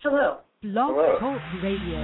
Hello. Blog Hello. Talk Radio.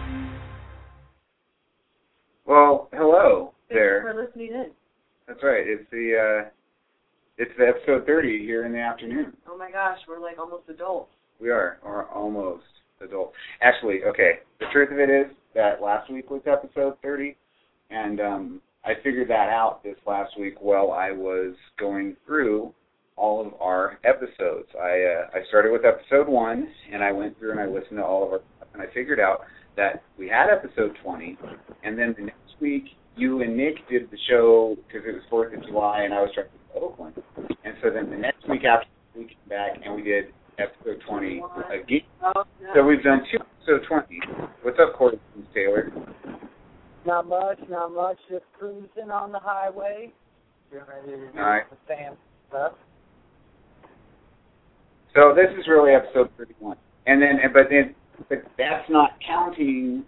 Well, hello there. Thanks for listening in. That's right. It's the episode 30 here in the afternoon. Oh my gosh, we're like almost adults. We are almost adult. Actually, okay. The truth of it is that last week was episode 30, and I figured that out this last week while I was going through all of our episodes. I started with episode 1, and I went through and I listened to all of our stuff, and I figured out that we had episode 20, and then the next week you and Nick did the show because it was 4th of July, and I was trying to go to Oakland. And so then the next week after we came back, and we did episode 20 again. Oh, no. So we've done 2 episode 20. What's up, Corey Taylor? Not much. Just cruising on the highway. Getting ready to do All right. the stamp stuff. So this is really episode 31. And then, but that's not counting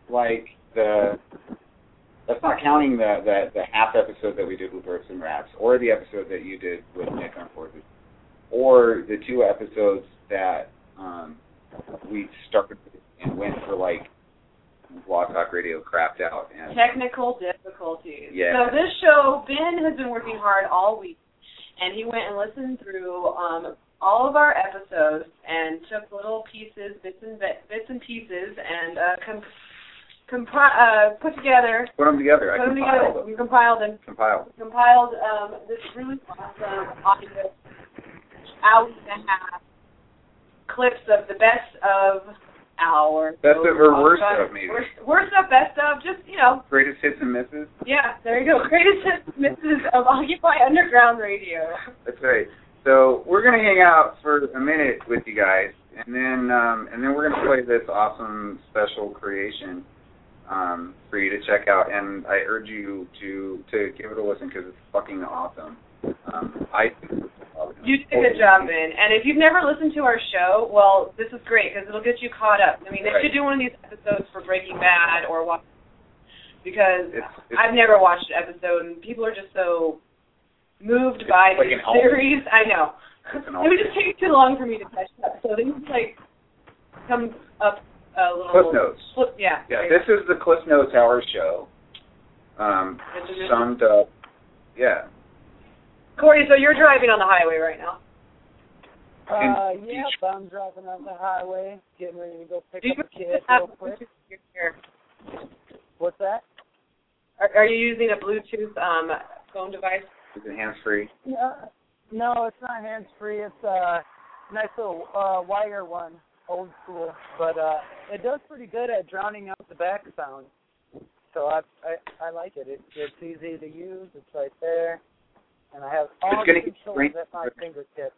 that's not counting the half episode that we did with Ropes and Wraps, or the episode that you did with Nick on 4th, or the 2 episodes that we started and went for Blog Talk Radio crapped out. And Technical difficulties. Yeah. So this show, Ben has been working hard all week, and he went and listened through all of our episodes and took little pieces, bits and pieces, and put together. Put them together. We compiled this really awesome audio, hour and a half clips of the best of our. Best of or worst of, maybe. Worst of, best of, just, Greatest hits and misses. Yeah, there you go. Greatest hits and misses of Occupy Underground Radio. That's right. So we're going to hang out for a minute with you guys, and then we're going to play this awesome special creation for you to check out. And I urge you to give it a listen because it's fucking awesome. You did a good job, Ben. And if you've never listened to our show, well, this is great because it'll get you caught up. I mean, they should do one of these episodes for Breaking Bad or what, because I've never watched an episode, and people are just so moved by the series. I know. It would just take too long for me to catch up. So they would come up a little. Cliff Notes. Yeah. This is the Cliff Notes Hour show. Summed up. Yeah. Corey, so you're driving on the highway right now? Yep, I'm driving on the highway, getting ready to go pick up a kid real quick. What's that? Are you using a Bluetooth phone device? Is it hands-free? No, it's not hands-free. It's a nice little wire one, old school. But it does pretty good at drowning out the back sound. So I like it. It's easy to use. It's right there. And I have all the controls at my fingertips.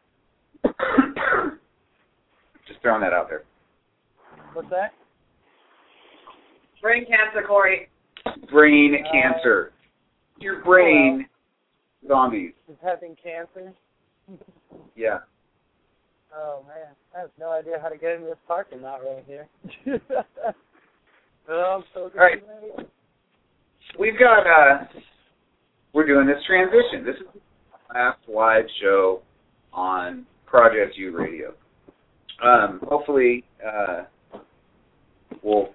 Just throwing that out there. What's that? Brain cancer, Corey. Brain cancer. Your brain, zombies. Is having cancer? Yeah. Oh, man. I have no idea how to get into this parking lot right here. I'm so good. All right. We've got, we're doing this transition. This is the last live show on Project U Radio. Hopefully, we'll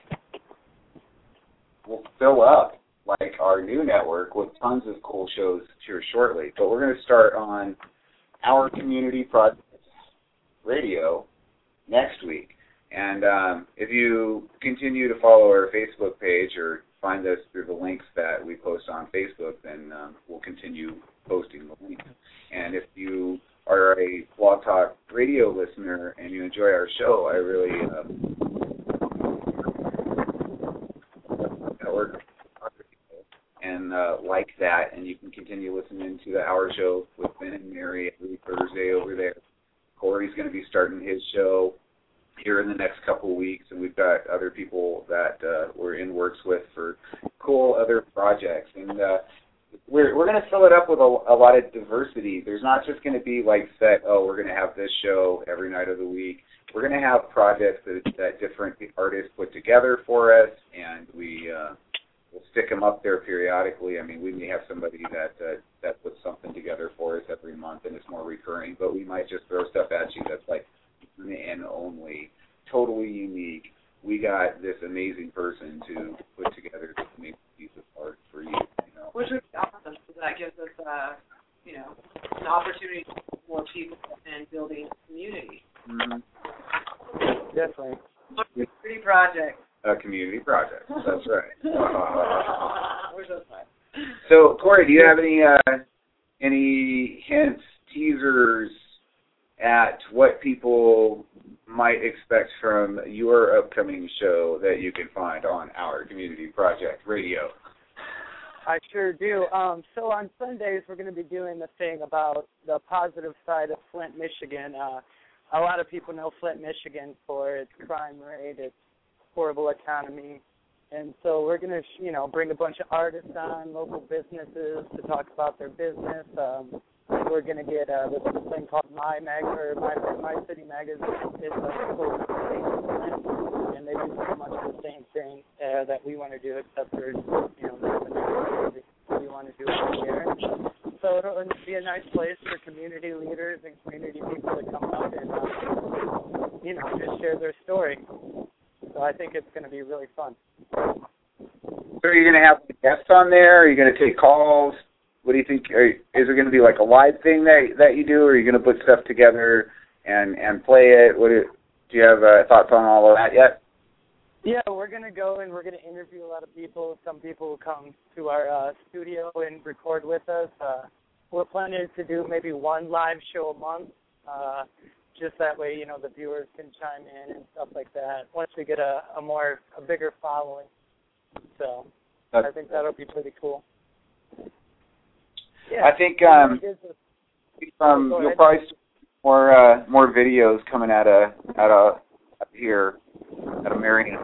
fill up our new network with tons of cool shows here shortly. But we're going to start on our community project radio next week. And if you continue to follow our Facebook page or find us through the links that we post on Facebook, then we'll continue posting the links. And if you are a Blog Talk Radio listener and you enjoy our show, I really network and like that, and you can continue listening to the Hour Show with Ben and Mary every Thursday over there. Corey's going to be starting his show here in the next couple of weeks, and we've got other people that we're in works with for cool other projects. And we're going to fill it up with a lot of diversity. There's not just going to be we're going to have this show every night of the week. We're going to have projects that different artists put together for us, and we'll stick them up there periodically. I mean, we may have somebody that puts something together for us every month, and it's more recurring, but we might just throw stuff at you that's and only totally unique. We got this amazing person to put together this amazing piece of art for you. Which would be awesome, because that gives us, an opportunity to meet more people and building a community. Mm-hmm. Definitely. Community project. A community project. That's right. We're so fun. So, Corey, do you have any hints, teasers at what people might expect from your upcoming show that you can find on our Community Project Radio? I sure do. So on Sundays, we're going to be doing the thing about the positive side of Flint, Michigan. A lot of people know Flint, Michigan for its crime rate, its horrible economy. And so we're going to, bring a bunch of artists on, local businesses to talk about their business. We're going to get this thing called My City Magazine. It's a local thing, and they do pretty much the same thing that we want to do, except for, we want to do it here. So it'll be a nice place for community leaders and community people to come out and, just share their story. So I think it's going to be really fun. So are you going to have guests on there? Are you going to take calls? What do you think? Is it going to be like a live thing that you do, or are you going to put stuff together and play it? Do you have thoughts on all of that yet? Yeah, we're going to go and we're going to interview a lot of people. Some people will come to our studio and record with us. We're planning to do maybe one live show a month, just that way, the viewers can chime in and stuff like that once we get a bigger following. So I think that'll be pretty cool. Yeah, I think you'll probably see more videos coming out of here at a Marion.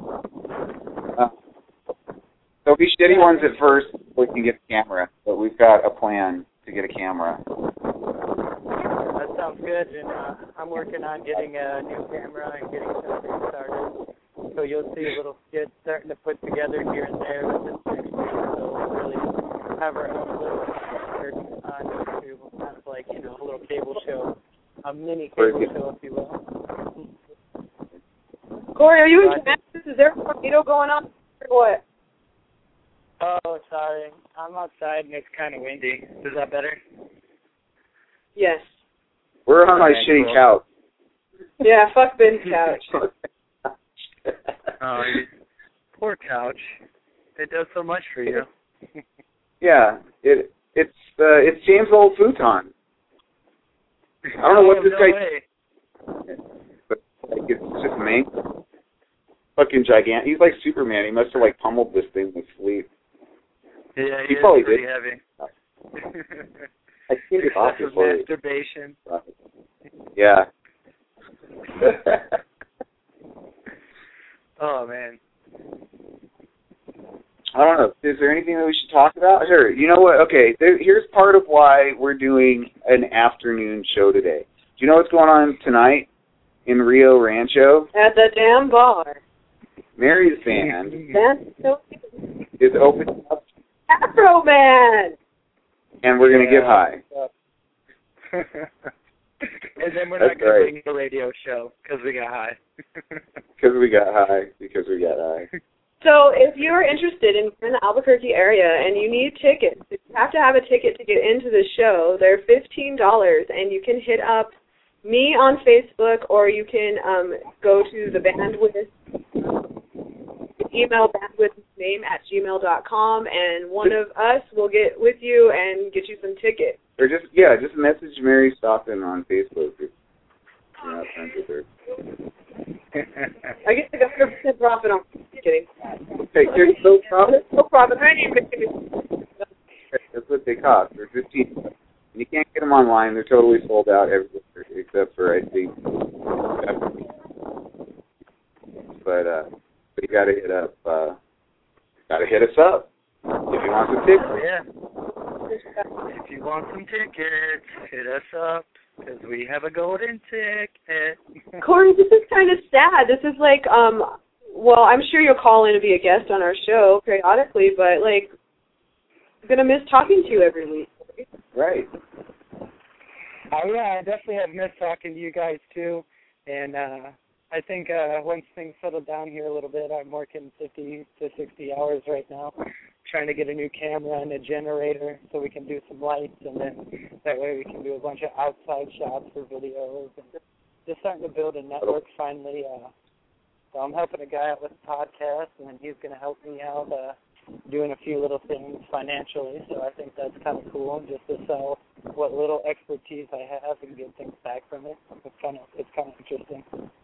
There'll be shitty ones at first before we can get a camera, but we've got a plan to get a camera. That sounds good, and I'm working on getting a new camera and getting something started. So you'll see a little skit starting to put together here and there with this next week. So we'll really have our own little on YouTube, kind of like, a little cable show, a mini cable show, if you will. Corey, are you in Kansas? Is there a tornado going on or what? Oh, sorry. I'm outside and it's kind of windy. Is that better? Yes. We're on my shitty couch. Yeah, fuck Ben's couch. Oh, poor couch. It does so much for you. Yeah, it's James' old futon. I don't know what this guy. But it's just main. Fucking gigantic. He's like Superman. He must have pummeled this thing with sleep. Yeah, he probably pretty did. Heavy. I think it's off his masturbation. Yeah. Oh man. I don't know. Is there anything that we should talk about? Sure. You know what? Okay. Here's part of why we're doing an afternoon show today. Do you know what's going on tonight in Rio Rancho? At the damn bar. Mary's band is opening up. Afro Man. And we're going to get high. And then we're not going to bring the radio show because we got high. Because we got high. So if you're interested in the Albuquerque area and you need tickets, you have to have a ticket to get into the show. They're $15, and you can hit up me on Facebook, or you can go to the Bandwidth, email bandwidthname@gmail.com, and one of us will get with you and get you some tickets. Or just message Mary Stockton on Facebook if you're not friends with her. I get like 100% profit on. Just kidding. Hey, there's no profit. No profit. I ain't even kidding. That's what they cost. They're $15. And you can't get them online. They're totally sold out everywhere except for, I think. But you gotta hit up. Gotta hit us up if you want some tickets. Yeah. If you want some tickets, hit us up. Because we have a golden ticket. Corey, this is kind of sad. This is like, well, I'm sure you'll call in to be a guest on our show periodically, but, like, I'm going to miss talking to you every week. Right. Oh, yeah, I definitely have missed talking to you guys, too. And, I think once things settle down here a little bit, I'm working 50 to 60 hours right now, trying to get a new camera and a generator so we can do some lights, and then that way we can do a bunch of outside shots for videos. And just starting to build a network finally. So I'm helping a guy out with a podcast, and then he's going to help me out doing a few little things financially. So I think that's kind of cool, just to sell what little expertise I have and get things back from it. It's kind of interesting.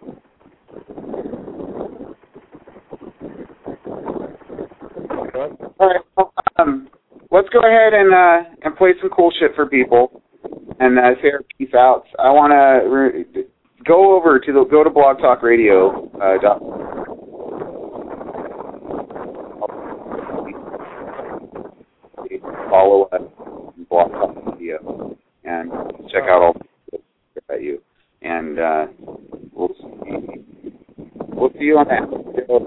All right. Well, let's go ahead and play some cool shit for people and say our peace outs. I want to go to Blog Talk Radio. Follow us on Blog Talk Radio and check out all the about you. And we'll see you on that.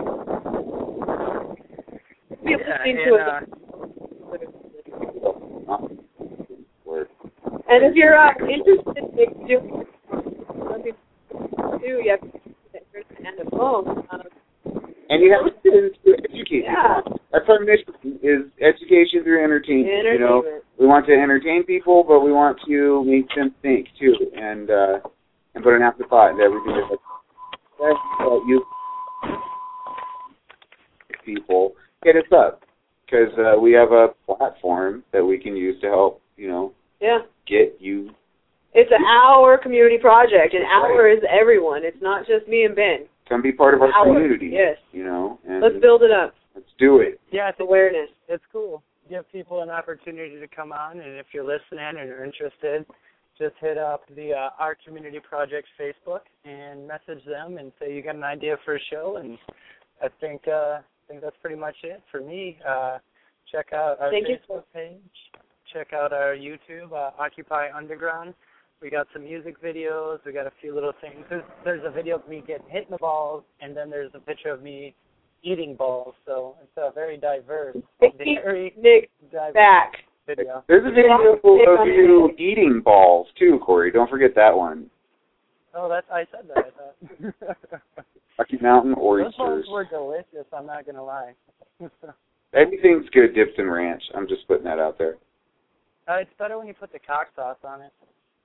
And if you're interested in doing something too, you have to and the phone. And you have to educate people. That's our mission, is education through entertainment. You know, we want to entertain people, but we want to make them think too, and put an afterthought into everything that you people. Hit us up, because we have a platform that we can use to help, get you. It's our community project, and our is everyone. It's not just me and Ben. Come be part of our community. Yes. And let's build it up. Let's do it. Yeah, it's awareness. It's cool. Give people an opportunity to come on, and if you're listening and you're interested, just hit up the Our Community Project Facebook and message them and say you got an idea for a show, and I think that's pretty much it for me. Check out our Facebook page. Check out our YouTube, Occupy Underground. We got some music videos. We got a few little things. There's a video of me getting hit in the balls, and then there's a picture of me eating balls. So it's a very diverse, back video. There's a video of you eating balls, too, Corey. Don't forget that one. Oh, I said that, I thought. Rocky Mountain oysters. Those balls were delicious, I'm not going to lie. Anything's good dipped in ranch. I'm just putting that out there. It's better when you put the cock sauce on it.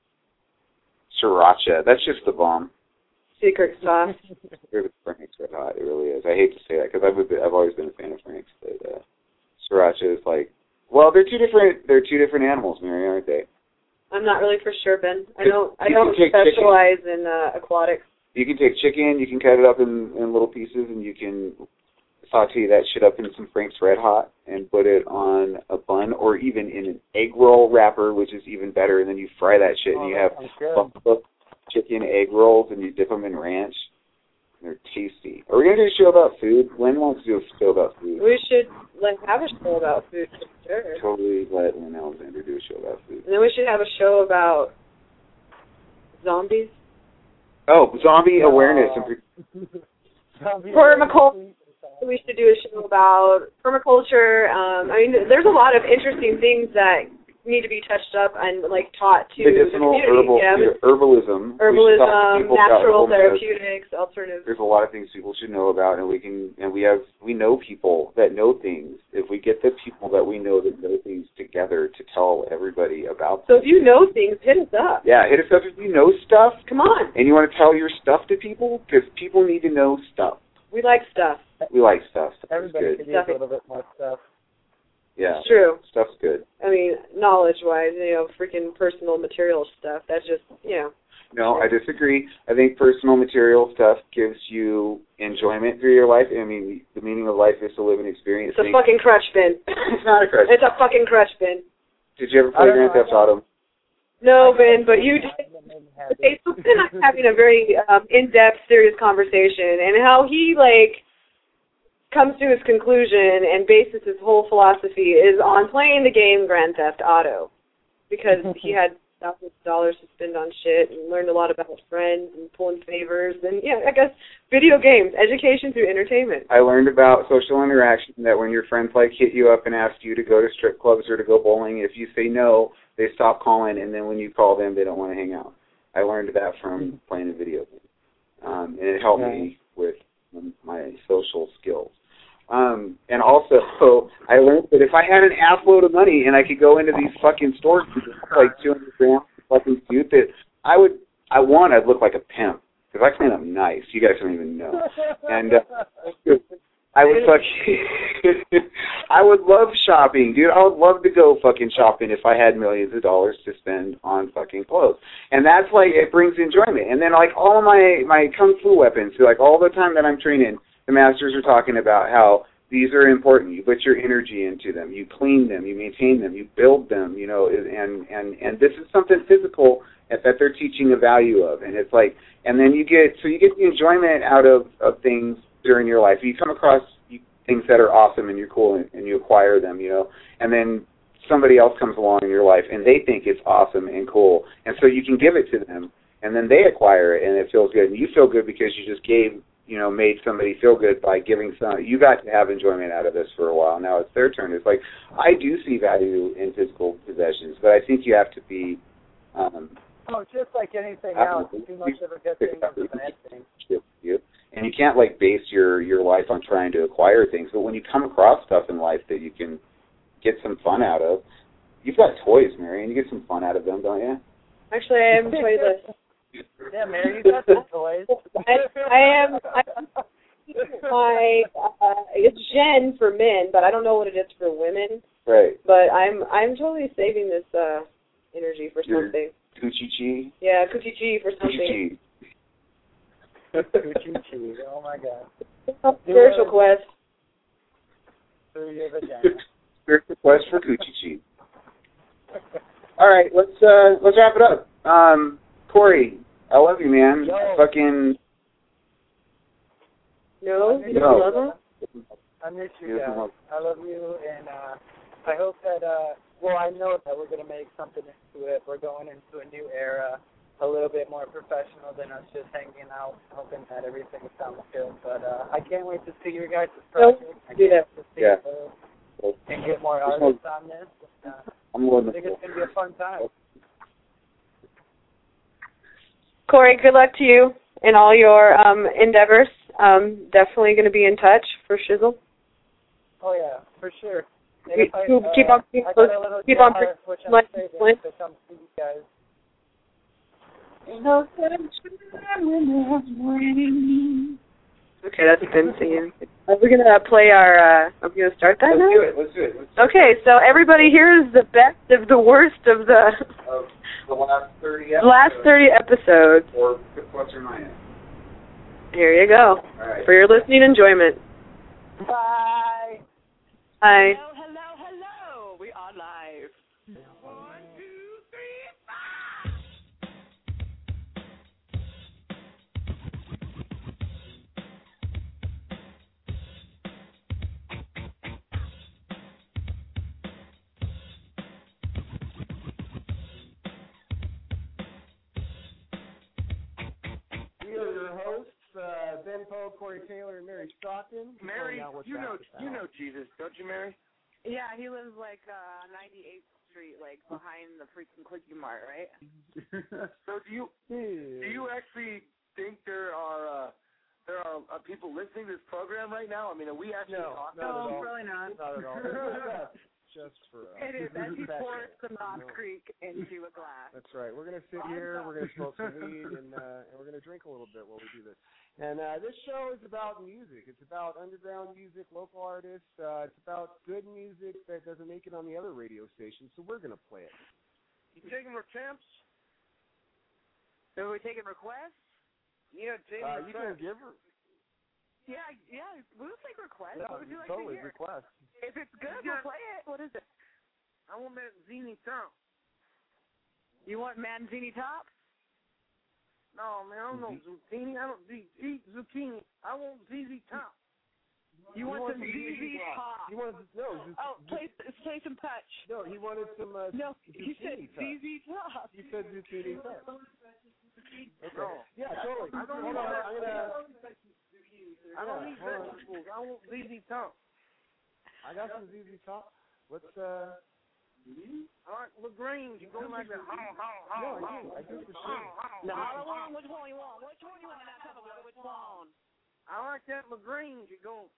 Sriracha. That's just the bomb. Secret sauce. Frank's Red Hot. It really is. I hate to say that because I've always been a fan of Frank's, but Sriracha is like, well, they're two different animals, Mary, aren't they? I'm not really for sure, Ben. I don't specialize in aquatics. You can take chicken, you can cut it up in little pieces, and you can saute that shit up in some Frank's Red Hot and put it on a bun or even in an egg roll wrapper, which is even better. And then you fry that shit, and you have buffalo chicken egg rolls, and you dip them in ranch. They're tasty. Are we going to do a show about food? Lynn wants to do a show about food. We should have a show about food, for sure. Totally let Lynn Alexander do a show about food. And then we should have a show about zombies. Oh, zombie awareness. Permaculture. We should do a show about permaculture. There's a lot of interesting things that need to be touched up and taught to medicinal the community. Herbalism, natural therapeutics, alternatives. There's a lot of things people should know about, and we know people that know things. If we get the people that we know that know things together to tell everybody about them. So if you know things, hit us up. Yeah, hit us up if you know stuff. Come on. And you want to tell your stuff to people, because people need to know stuff. We like stuff. We like stuff. Everybody could use a little bit more stuff. Yeah. It's true. Stuff's good. Knowledge-wise, freaking personal material stuff, that's just, No, I disagree. I think personal material stuff gives you enjoyment through your life. The meaning of life is to live and experience things. It's a fucking crutch, Ben. It's not a crutch. It's a fucking crutch, Ben. Did you ever play Grand Theft Auto? No, Ben, but you did. Okay, so Ben and I are having a very in-depth, serious conversation, and how he, comes to his conclusion and bases his whole philosophy is on playing the game Grand Theft Auto, because he had thousands of dollars to spend on shit and learned a lot about friends and pulling favors and, I guess, video games, education through entertainment. I learned about social interaction, that when your friends hit you up and ask you to go to strip clubs or to go bowling, if you say no, they stop calling, and then when you call them, they don't want to hang out. I learned that from playing a video game. and it helped me with my social skills. And also, I learned that if I had an ass load of money and I could go into these fucking stores and get like 200 grams of fucking suit, that I'd look like a pimp because I clean up nice. You guys don't even know. And I would I would love shopping, dude. I would love to go fucking shopping if I had millions of dollars to spend on fucking clothes. And that's like, it brings enjoyment. And then like all of my kung fu weapons, so like all the time that I'm training, the masters are talking about how these are important. You put your energy into them, you clean them, you maintain them, you build them, you know, and this is something physical that they're teaching the value of. And it's like, and then you get the enjoyment out of things during your life. You come across things that are awesome and you're cool and you acquire them, you know, and then somebody else comes along in your life and they think it's awesome and cool, and so you can give it to them and then they acquire it and it feels good and you feel good because you just made somebody feel good by giving you got to have enjoyment out of this for a while. Now it's their turn. It's like, I do see value in physical possessions, but I think you have to be just like anything else, too much of a good thing is a bad thing. And you can't like base your life on trying to acquire things. But when you come across stuff in life that you can get some fun out of, you've got toys, Mary, and you get some fun out of them, don't you? Actually, I am toyless. Yeah, Mary, you got some toys. I am my it's Jen for men, but I don't know what it is for women. Right. But I'm totally saving this energy for something. Coochie-chi? Yeah, coochie-chi for something. Coochie-chi, oh my God. Spiritual quest. Through your vagina. Spiritual quest for Coochie-chi. All right, let's wrap it up. Corey, I love you, man. Fucking. No, you don't love him? I miss you guys. I love you, and I hope that, I know that we're going to make something into it. We're going into a new era, a little bit more professional than us just hanging out, hoping that everything sounds good. But I can't wait to see your guys' project. I can't wait to see it and get more artists on this. I think it's going to be a fun time. Corey, good luck to you in all your endeavors. Definitely going to be in touch for shizzle. Oh yeah, for sure. Keep on guys. Okay, that's been singing. Are we gonna play our? Are we gonna start that now? Let's do it. Okay, so everybody, here is the best of the worst of the last 30 episodes. Last 30 episodes. Or plus or minus. Here you go. All right. For your listening enjoyment. Bye. Hi. Hello. We are live. 1, 2, 3, 5. We are your hosts, Ben Poe, Corey Taylor, and Mary Stockton. Mary, you know Jesus, don't you, Mary? Yeah, he lives like 98th Street, like behind the freaking Quickie Mart, right? So do you actually think there are people listening to this program right now? I mean, are we actually talking? No, really not. Not at all. Just for it is as he pours some Knob Creek into a glass. That's right. We're gonna sit here. We're gonna smoke some weed, and we're gonna drink a little bit while we do this. And this show is about music. It's about underground music, local artists. It's about good music that doesn't make it on the other radio stations. So we're gonna play it. You taking attempts? So are we taking requests? Yeah, you can give her. Yeah, we'll take requests. Yeah, what would you like totally to hear? Request. If it's good, we'll play it. What is it? I want that Zini Top. You want Manzini Top? No, man, I don't know zucchini. I don't zucchini. I want ZZ Top. You want some ZZ Top? He wanted Play some touch. No, he wanted some. No, he said top. ZZ Top. He said zucchini top. Okay. No. Yeah, totally. I don't Hold on, I'm gonna. I don't need vegetables. I want ZZ Top. I got some ZZ Top. Let's All right, LaGrange, you go like that. I do for sure. The hollow one? Which one you want? Which one you want? Which one? I like that LaGrange. You go.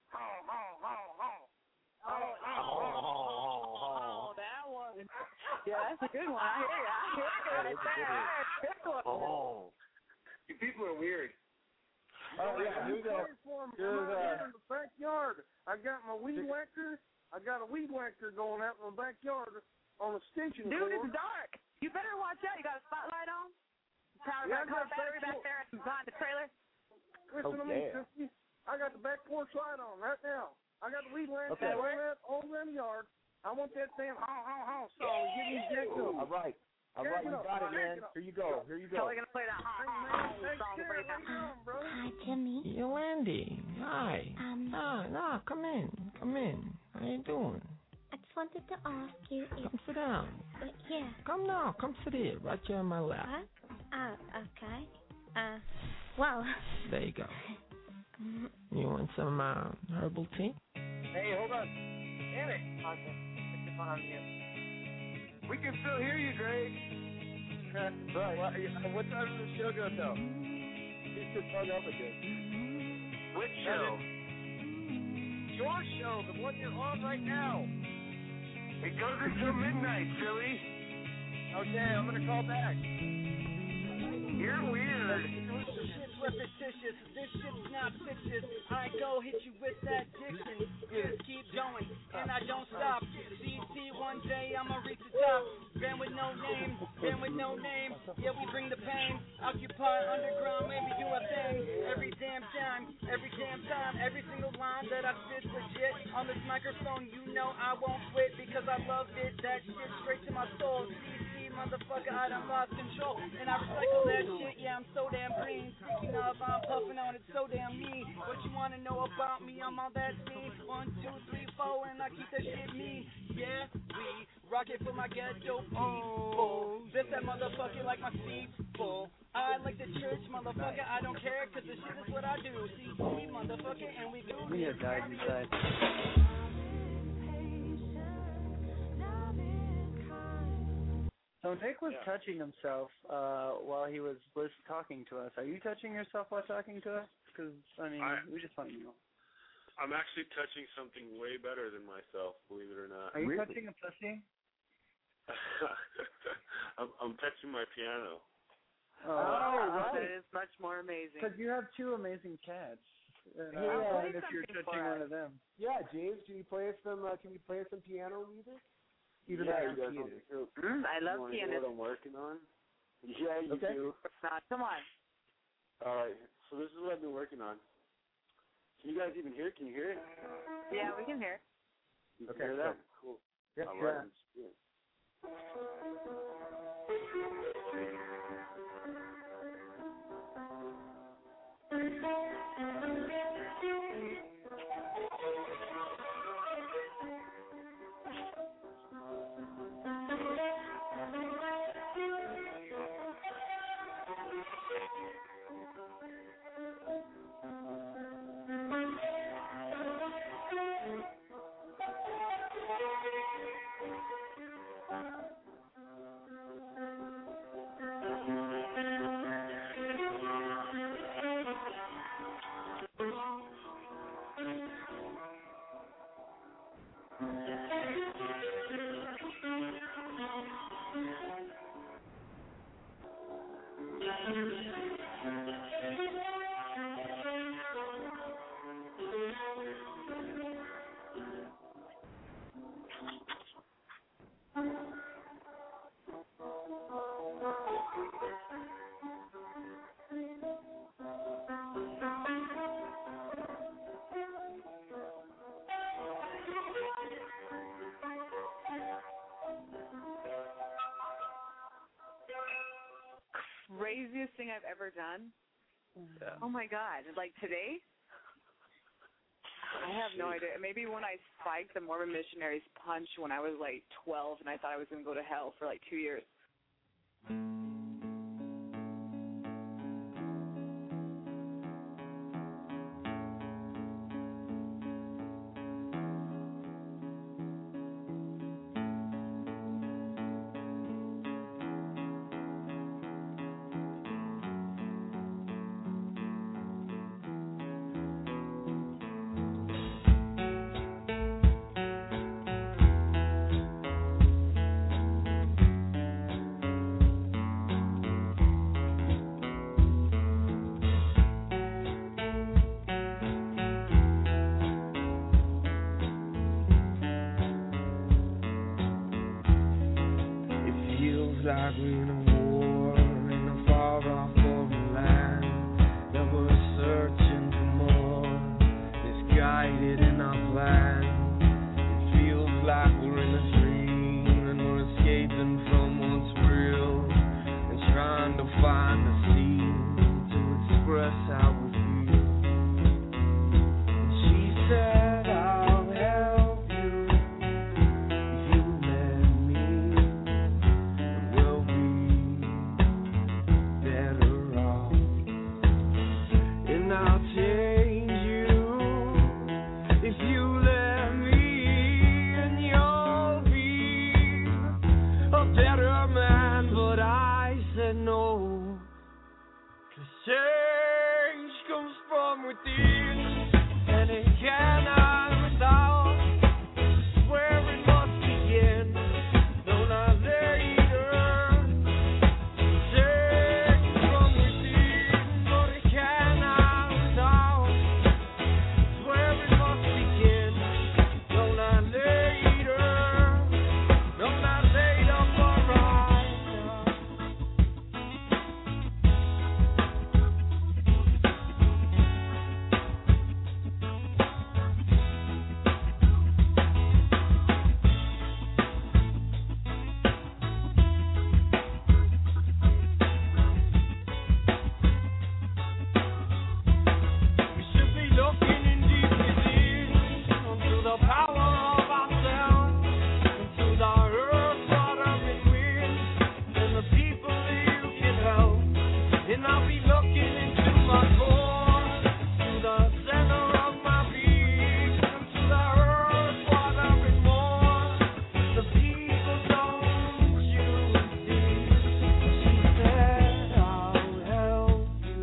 Oh, that one. Yeah, that's a good one. I hear you. That's a good one. Oh. You people are weird. Oh, yeah. I'm in the backyard. I got my weed whacker. I got a weed whacker going out in the backyard on a extension cord. Dude, it's dark. You better watch out. You got a spotlight on? Power battery back there behind the trailer? Listen to me, Sissy. I got the back porch light on right now. I got the weed whacker all around the yard. I want that damn song. Get me jacked up. All right, you got it, man. Here you go. Totally gonna play that song for you. Hi, Jimmy. Yolandi, hi. Come in. How you doing? I just wanted to ask you if... Come sit down. Yeah. Come now, come sit here, right here on my lap. What? Oh, okay. Well... There you go. You want some herbal tea? Hey, hold on. Damn it. Okay. Put your phone on mute. We can still hear you, Greg. What time does the show go till? He's just hung up again. Which show? Your show, the one you're on right now. It goes until midnight, silly. Okay, I'm gonna call back. You're weird. This shit's repetitious. This shit's not fictitious. I go hit you with that diction. Just keep going, and I don't stop. CC, one day I'ma reach the top. Band with no name. Yeah, we bring the pain. Occupy underground, maybe do a thing. Every damn time, every single line that I spit legit. On this microphone, you know I won't quit because I love it. That shit straight to my soul. CC, motherfucker, I done lost control. And I recycle that shit, yeah, I'm so damn green. Speaking of, I'm puffing on it so damn mean. What you wanna know about me? I'm all that mean. 1, 2, 3, 4, and I keep that shit mean. Yeah, we rock it for my ghetto people. This that motherfucker like my seat full. I like the church, motherfucker, I don't care, cause this shit is what I do. See, motherfucker, and we do this. We have died inside. So Nick was touching himself while he was talking to us. Are you touching yourself while talking to us? Because, we just want to know. I'm actually touching something way better than myself, believe it or not. Are you touching a pussy? I'm touching my piano. Oh, right. That is much more amazing. Because you have 2 amazing cats. And if you're touching one of them. Yeah, James, can you play us some piano music? Even though you guys I love piano. What I'm working on? Yeah, you do. Come on. All right, so this is what I've been working on. Can you guys even hear it? Can you hear it? Yeah, we can hear it. You can hear that? Cool. Yep, all right. Yeah. Craziest thing I've ever done? Yeah. Oh my God. Like today? I have no idea. Maybe when I spiked the Mormon missionaries punch when I was like 12 and I thought I was going to go to hell for like 2 years. like we're in a war in a far off foreign land. That we're searching for more, misguided in our plan. It feels like we're in a dream and we're escaping from what's real and trying to find a scene to express how we feel. And she said, I'll help you if you let me, and we'll be better off. And I'll change you if you let me, and you'll be a better man. But I said no, 'cause change comes from within, and it cannot without. Where it must begin, no, not later. Change from within, but it cannot without. Where it must begin, no, not later. No, not later, but right now. We should be looking in deep within, into the power of ourselves, into the earth, water, and wind, and the people that you can help. And I'll be looking into my core, to the center of my being, into the earth, water, and more. The people don't you see? She said, I'll help you.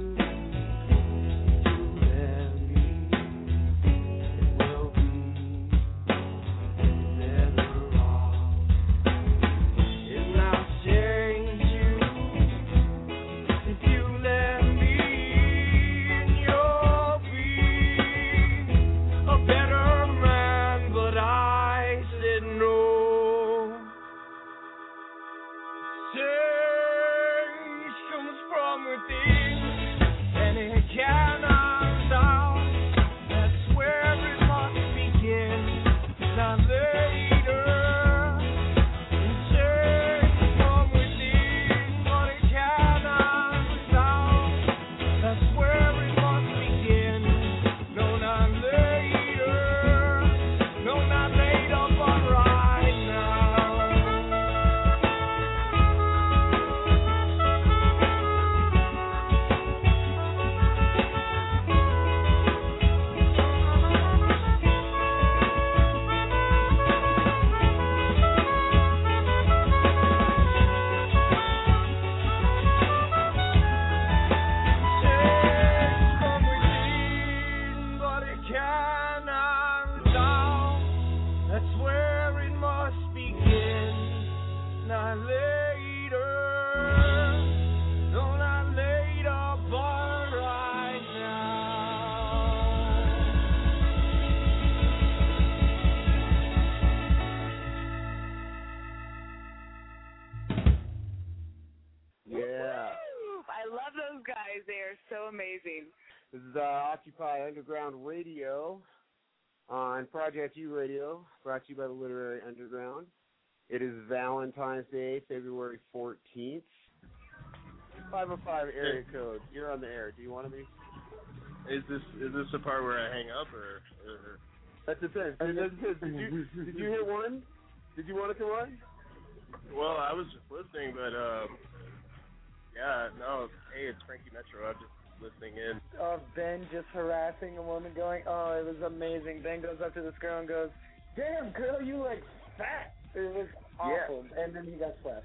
Change comes from within, and it cannot stop. That's where it must begin, not later. Change from within, but it cannot stop. That's where it must begin, no, not later. No, not later, but right now. Change from within, but it cannot stop. That's where it must begin, not later. No, not later, but right now. Yeah. Woo! I love those guys. They are so amazing. This is Occupy Underground Radio on Project U Radio, brought to you by the Literary Underground. It is Valentine's Day, February 14th. 505 area code. You're on the air. Do you want to be? Is this the part where I hang up or? That's the thing. Did you hit one? Did you want to come on? Well, I was listening, but yeah, no. Hey, it's Frankie Metro. I'm just listening in. Ben just harassing a woman going, oh, it was amazing. Ben goes up to this girl and goes, damn, girl, you look fat. It was awful. Yeah. And then he got slapped.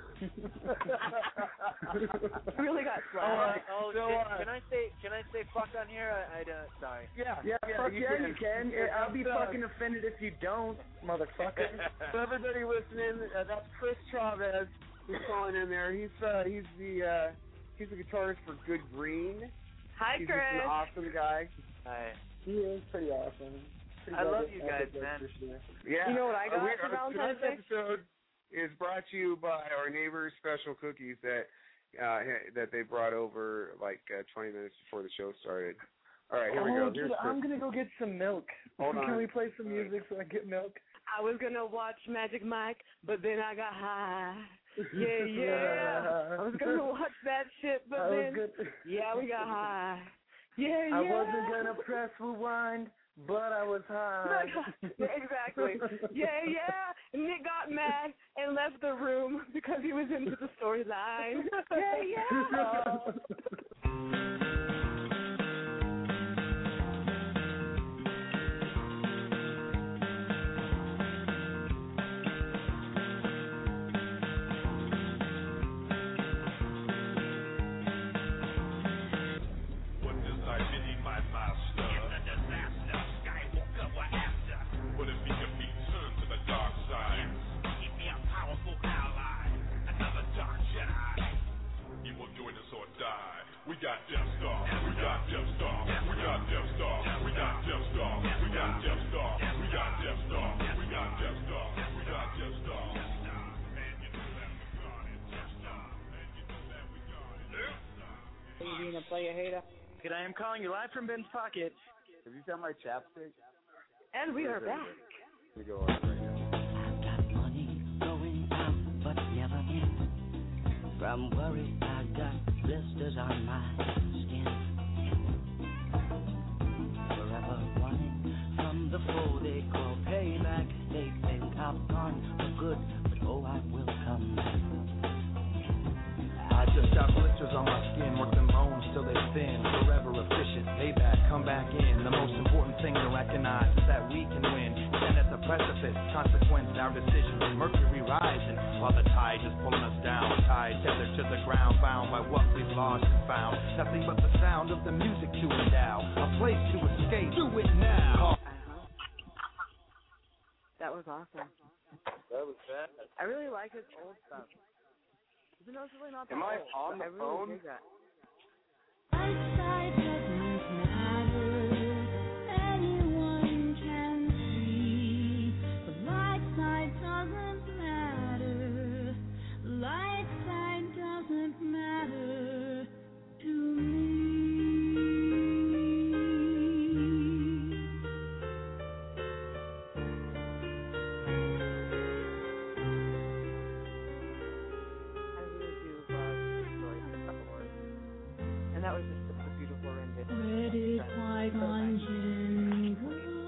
Really got slapped. Can I say fuck on here? I don't. Sorry. Yeah, you can. I'll be fucking offended if you don't, motherfucker. So everybody listening, that's Chris Chavez who's calling in there. He's the guitarist for Good Green. Hi, He's Chris. Just an awesome guy. Hi. He is pretty awesome. I love you guys, man. Yeah. You know what I got for Valentine's Day? Tonight's episode is brought to you by our neighbor's special cookies that they brought over like 20 minutes before the show started. All right, here we go. Dude, I'm gonna go get some milk. Hold on. Can we play some music so I get milk? I was gonna watch Magic Mike, but then I got high. Yeah. I was gonna watch that shit, but we got high. Yeah. I wasn't gonna press rewind, but I was high. Exactly. Yeah. Nick got mad and left the room because he was into the storyline. Yeah. We got Death Star, we got Death Star, we got Death Star, we got Death Star, we got Death Star, we got Death Star, we got Death Star, we got Death Star. Are you being a player hater? Good, I am calling you live from Ben's pocket. Have you found my chapstick? And we are back. We go on right now. I've got money going out, but never in. From worry, I got blisters on my skin. Forever running from the foe they call payback. They think I've gone for good, but oh, I will come back. I just got blisters on my skin, work them bones till they thin. Forever efficient, payback, come back in. The most important thing to recognize is that we can win. Stand at the precipice, consequence, our decisions. Mercury rising, while the tide is pulling us down. Tied, tethered to the ground, bound by what we've lost and found. Nothing but the sound of the music to endow. A place to escape, do it now. That was awesome. That was bad. I really like his old stuff. Even though it's really not that Am I old, on the I really phone? dig that. Outside doesn't matter. Anyone can see. The light side doesn't matter. Light side doesn't matter to me. That was just a beautiful rendition. Red Qui-Gon Jinn.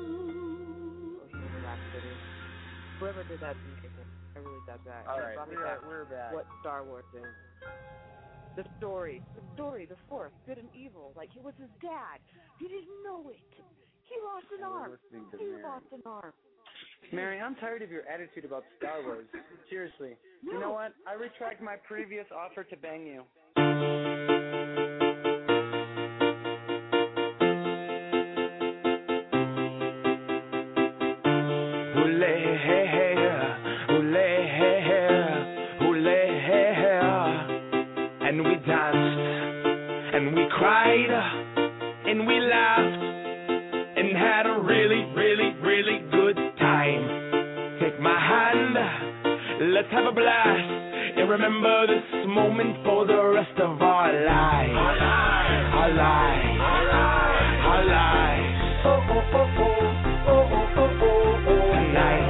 Whoever did that didn't kick it. I really dug that. All right, we're back. What Star Wars is. The story, the Force, good and evil. Like, it was his dad. He didn't know it. He lost an arm. Lost an arm. Mary, I'm tired of your attitude about Star Wars. Seriously. No. You know what? I retract my previous offer to bang you. And we danced, and we cried, and we laughed, and had a really, really, really good time. Take my hand, let's have a blast, and remember this moment for the rest of our lives. Our lives. Our lives. Oh, oh, oh, oh, oh, oh, oh, oh, oh. Tonight.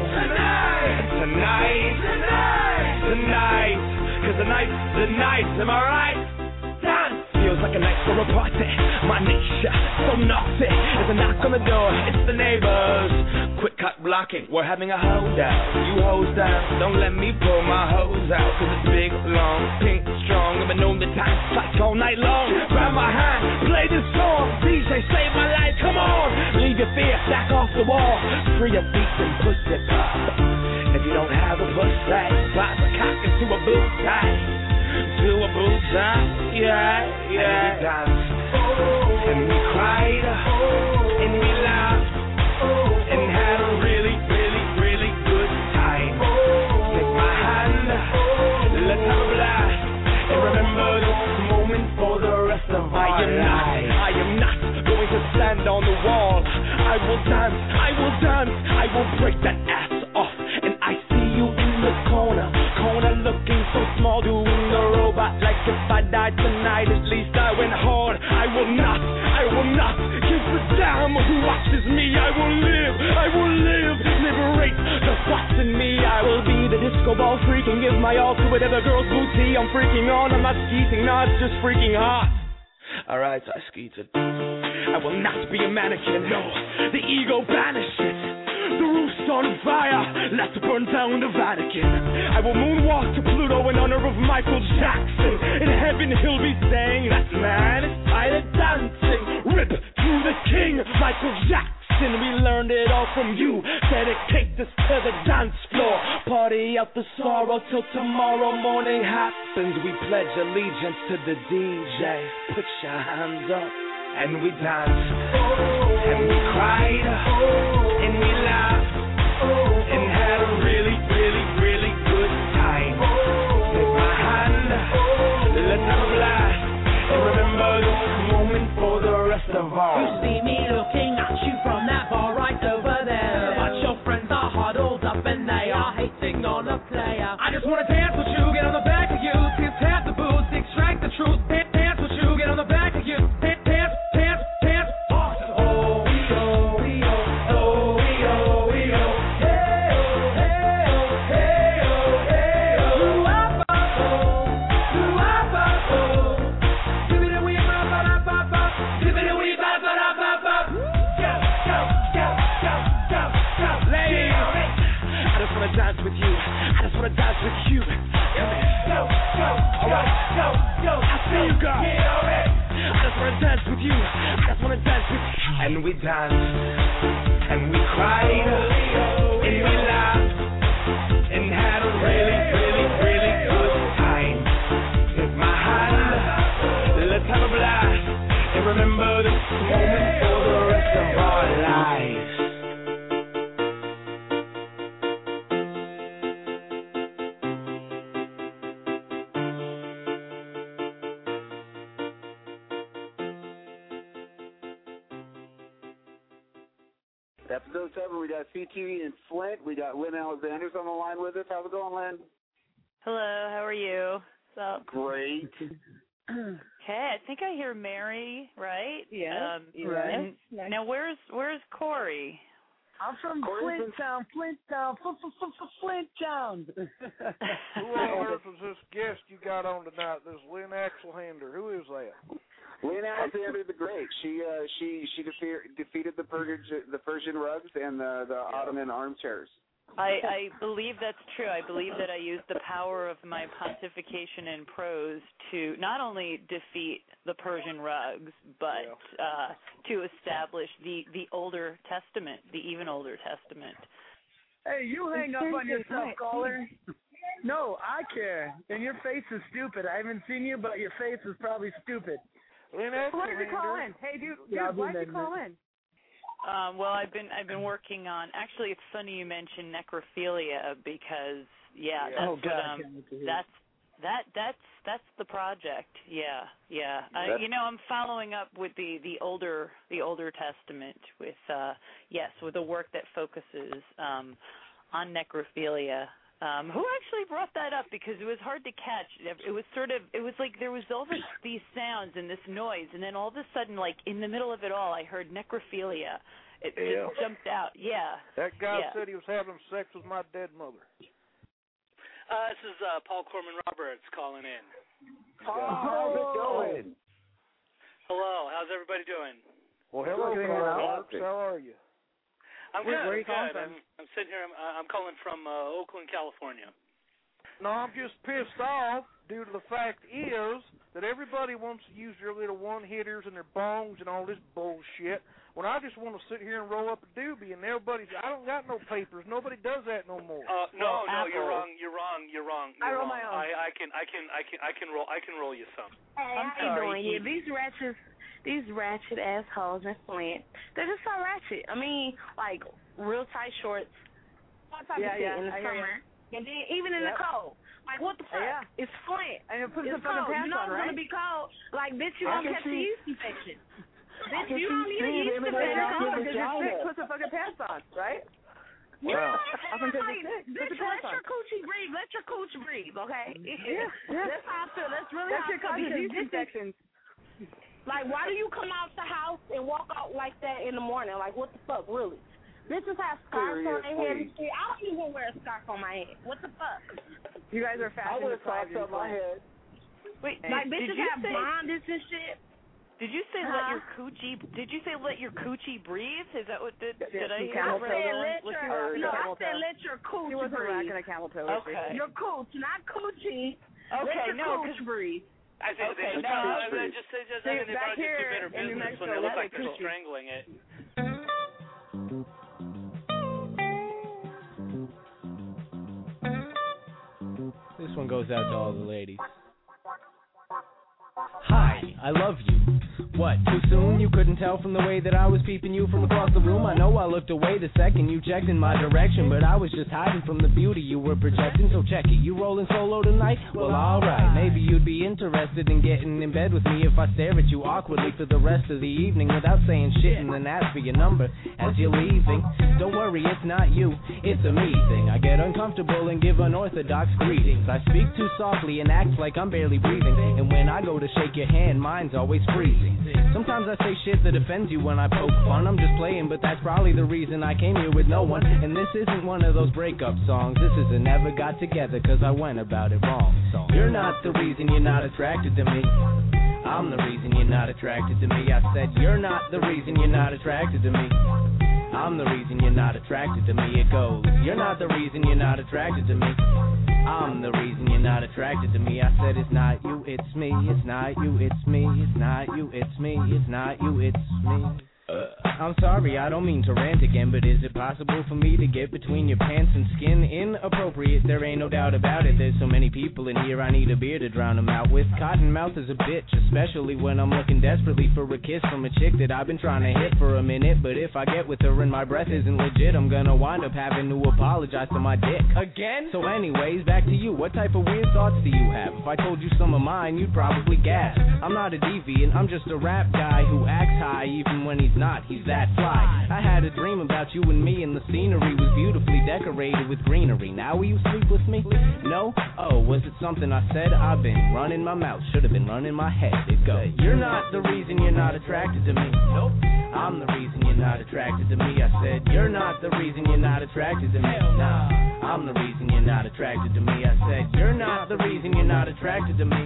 Cause the night, am I right? Dance feels like a night for a party. My nature, so naughty. There's a knock on the door, it's the neighbors. Quick cut blocking, we're having a holdout. You hose down, don't let me pull my hose out. Cause it's big, long, pink, strong. I've been known the time fight all night long. Grab my hand, play this song. DJ, save my life, come on. Leave your fear, stack off the wall. Free your feet and push it up. If you don't have a pussy, pop a cock into a boot tie. To a boot tie, yeah. And we danced, and we cried, and we laughed, and had a really, really, really good time. Take my hand, let's have a blast, and remember this moment for the rest of our lives. I am not going to stand on the wall. I will dance, I will break that ass off. And I see you in the corner, if I die tonight, at least I went hard. I will not give a damn who watches me. I will live, liberate the thoughts in me. I will be the disco ball freak and give my all to whatever girl's booty I'm freaking on. I'm not skeeting, no, it's just freaking hot. Alright, I skeeted. I will not be a mannequin, no. The ego banish it. The roof's on fire, let's burn down the Vatican. I will moonwalk to Pluto in honor of Michael Jackson. In heaven he'll be saying, that's man, it's tired of dancing. Rip to the king, Michael Jackson. We learned it all from you. Dedicate this to the dance floor. Party out the sorrow till tomorrow morning happens. We pledge allegiance to the DJ. Put your hands up and we danced, and we cried, and we laughed, and had a really, really, really good time. Take my hand, let's have a blast, and remember this moment for the rest of our lives. You see me looking at you from that bar right over there, but your friends are huddled up and they are hating on a player. I just wanna dance with you, get on the back of you, tap the boots, extract the truth. Dance with you, get on the back of you. Dance with you. Come here. Alright. I see you, girl. I just wanna dance with you. I just wanna dance with you. And we danced, and we cried, and we laughed, and had a really, really, really good time. Take my hand, let's have a blast, and remember this moment for the rest of our lives. Episode 7, we got CTV in Flint. We got Lynn Alexander's on the line with us. How's it going, Lynn? Hello, how are you? What's up? Great. Okay, I think I hear Mary, right? Yeah. Right. Now, where's Corey? I'm from Flinttown. Who on earth is this guest you got on tonight? This Lynn Axelhander. Who is that? Lynn Alexander the Great. She defeated the Persian rugs and the Ottoman armchairs. I believe that's true. I believe that I used the power of my pontification in prose to not only defeat the Persian rugs, but to establish the Older Testament, the even Older Testament. Hey, you hang up on yourself, caller. No, I care. And your face is stupid. I haven't seen you, but your face is probably stupid. Why did you call in? Hey, dude, why did you call in? Well, I've been working on. Actually, it's funny you mentioned necrophilia because that's the project. Yeah. I'm following up with the older Testament with the work that focuses on necrophilia. Who actually brought that up? Because it was hard to catch. It was like there was all these sounds and this noise, and then all of a sudden, like in the middle of it all, I heard necrophilia. It just jumped out. Yeah. That guy said he was having sex with my dead mother. This is Paul Corman Roberts calling in. How's it going? Hello. How's everybody doing? Well, hello, Roberts. How are you? I'm good. Where are you calling from? I'm sitting here. I'm calling from Oakland, California. No, I'm just pissed off due to the fact is that everybody wants to use their little one-hitters and their bongs and all this bullshit when I just want to sit here and roll up a doobie and I don't got no papers. Nobody does that no more. No, you're wrong. I roll my own. I can roll you some. Hey, how you doing? Yeah, these ratchet assholes in Flint, they're just so ratchet. I mean, like, real tight shorts, all type of shit in the summer, and then even in the cold. Like, what the fuck? Yeah. It's Flint. And put some it's fucking cold. pants You know on, it's right? going to be cold. Like, bitch, you don't catch the yeast infection. Bitch, you don't need a yeast Put infection. some fucking pants on, right? Wow. Like, bitch, let your coochie breathe. Let your cooch breathe, okay? Yeah. That's how I feel. That's really how I feel. Because infections. Like, why do you come out the house and walk out like that in the morning? Like, what the fuck, really? Bitches have scarves on their head and shit. I don't even wear a scarf on my head. What the fuck? You guys are fashion deprived. on my head. Wait, like bitches have bondage and shit. Did you say let your coochie? Did you say let your coochie breathe? Is that what did I hear? I said let your cooch She wasn't breathe. rocking a camel toe. Okay. Your cooch, not coochie. Okay, let your cooch breathe. I said Okay, I mean, they brought it to better business when they look like they're strangling it. This one goes out to all the ladies. Hi, I love you. What, too soon? You couldn't tell from the way that I was peeping you from across the room? I know I looked away the second you checked in my direction, but I was just hiding from the beauty you were projecting, so check it. You rolling solo tonight? Well, alright. Maybe you'd be interested in getting in bed with me if I stare at you awkwardly for the rest of the evening without saying shit and then ask for your number as you're leaving. Don't worry, it's not you, it's a me thing. I get uncomfortable and give unorthodox greetings. I speak too softly and act like I'm barely breathing, and when I go to shake your hand, mine's always freezing. Sometimes I say shit that offends you when I poke fun. I'm just playing, but that's probably the reason I came here with no one. And this isn't one of those breakup songs. This is a never got together cause I went about it wrong song. You're not the reason you're not attracted to me. I'm the reason you're not attracted to me. I said you're not the reason you're not attracted to me. I'm the reason you're not attracted to me. It goes, you're not the reason you're not attracted to me. I'm the reason you're not attracted to me. I said it's not you, it's me. It's not you, it's me. It's not you, it's me. It's not you, it's me. I'm sorry, I don't mean to rant again, but is it possible for me to get between your pants and skin? Inappropriate, there ain't no doubt about it. There's so many people in here, I need a beer to drown them out with. Cottonmouth is a bitch, especially when I'm looking desperately for a kiss from a chick that I've been trying to hit for a minute. But if I get with her and my breath isn't legit, I'm gonna wind up having to apologize to my dick. Again? So anyways, back to you. What type of weird thoughts do you have? If I told you some of mine, you'd probably gasp. I'm not a deviant, I'm just a rap guy who acts high even when he's not, he's that fly. I had a dream about you and me, and the scenery was beautifully decorated with greenery. Now will you sleep with me? No? Oh, was it something I said? I've been running my mouth, should have been running my head. It goes, you're not the reason you're not attracted to me. Nope. I'm the reason you're not attracted to me. I said, you're not the reason you're not attracted to me. Nah, I'm the reason you're not attracted to me. I said, you're not the reason you're not attracted to me.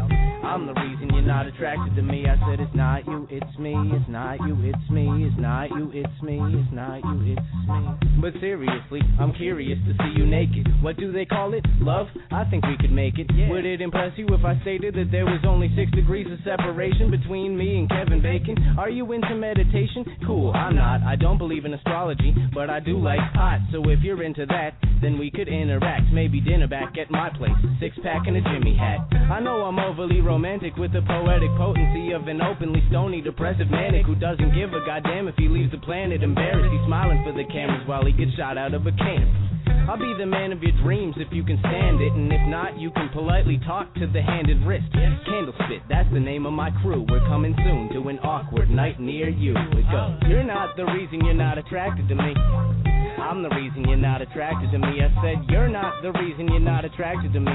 I'm the reason you're not attracted to me. I said it's not you, it's me. It's not you, it's me. It's not you, it's me. It's not you, it's me. But seriously, I'm curious to see you naked. What do they call it? Love? I think we could make it. Would it impress you if I stated that there was only 6 degrees of separation between me and Kevin Bacon? Are you into meditation? Cool, I'm not. I don't believe in astrology, but I do like pot. So if you're into that, then we could interact. Maybe dinner back at my place, 6-pack and a Jimmy hat. I know I'm overly romantic with the poetic potency of an openly stony, depressive manic who doesn't give a goddamn if he leaves the planet embarrassed. He's smiling for the cameras while he gets shot out of a cannon. I'll be the man of your dreams if you can stand it, and if not, you can politely talk to the hand and wrist. Candle Spit, that's the name of my crew. We're coming soon to an awkward night near you. It goes, you're not the reason you're not attracted to me. I'm the reason you're not attracted to me. I said, you're not the reason you're not attracted to me.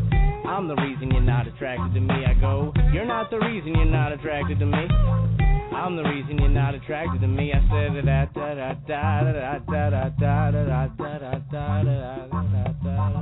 I'm the reason you're not attracted to me. I go, you're not the reason you're not attracted to me. I'm the reason you're not attracted to me. I said da da da da da da da da da da da da da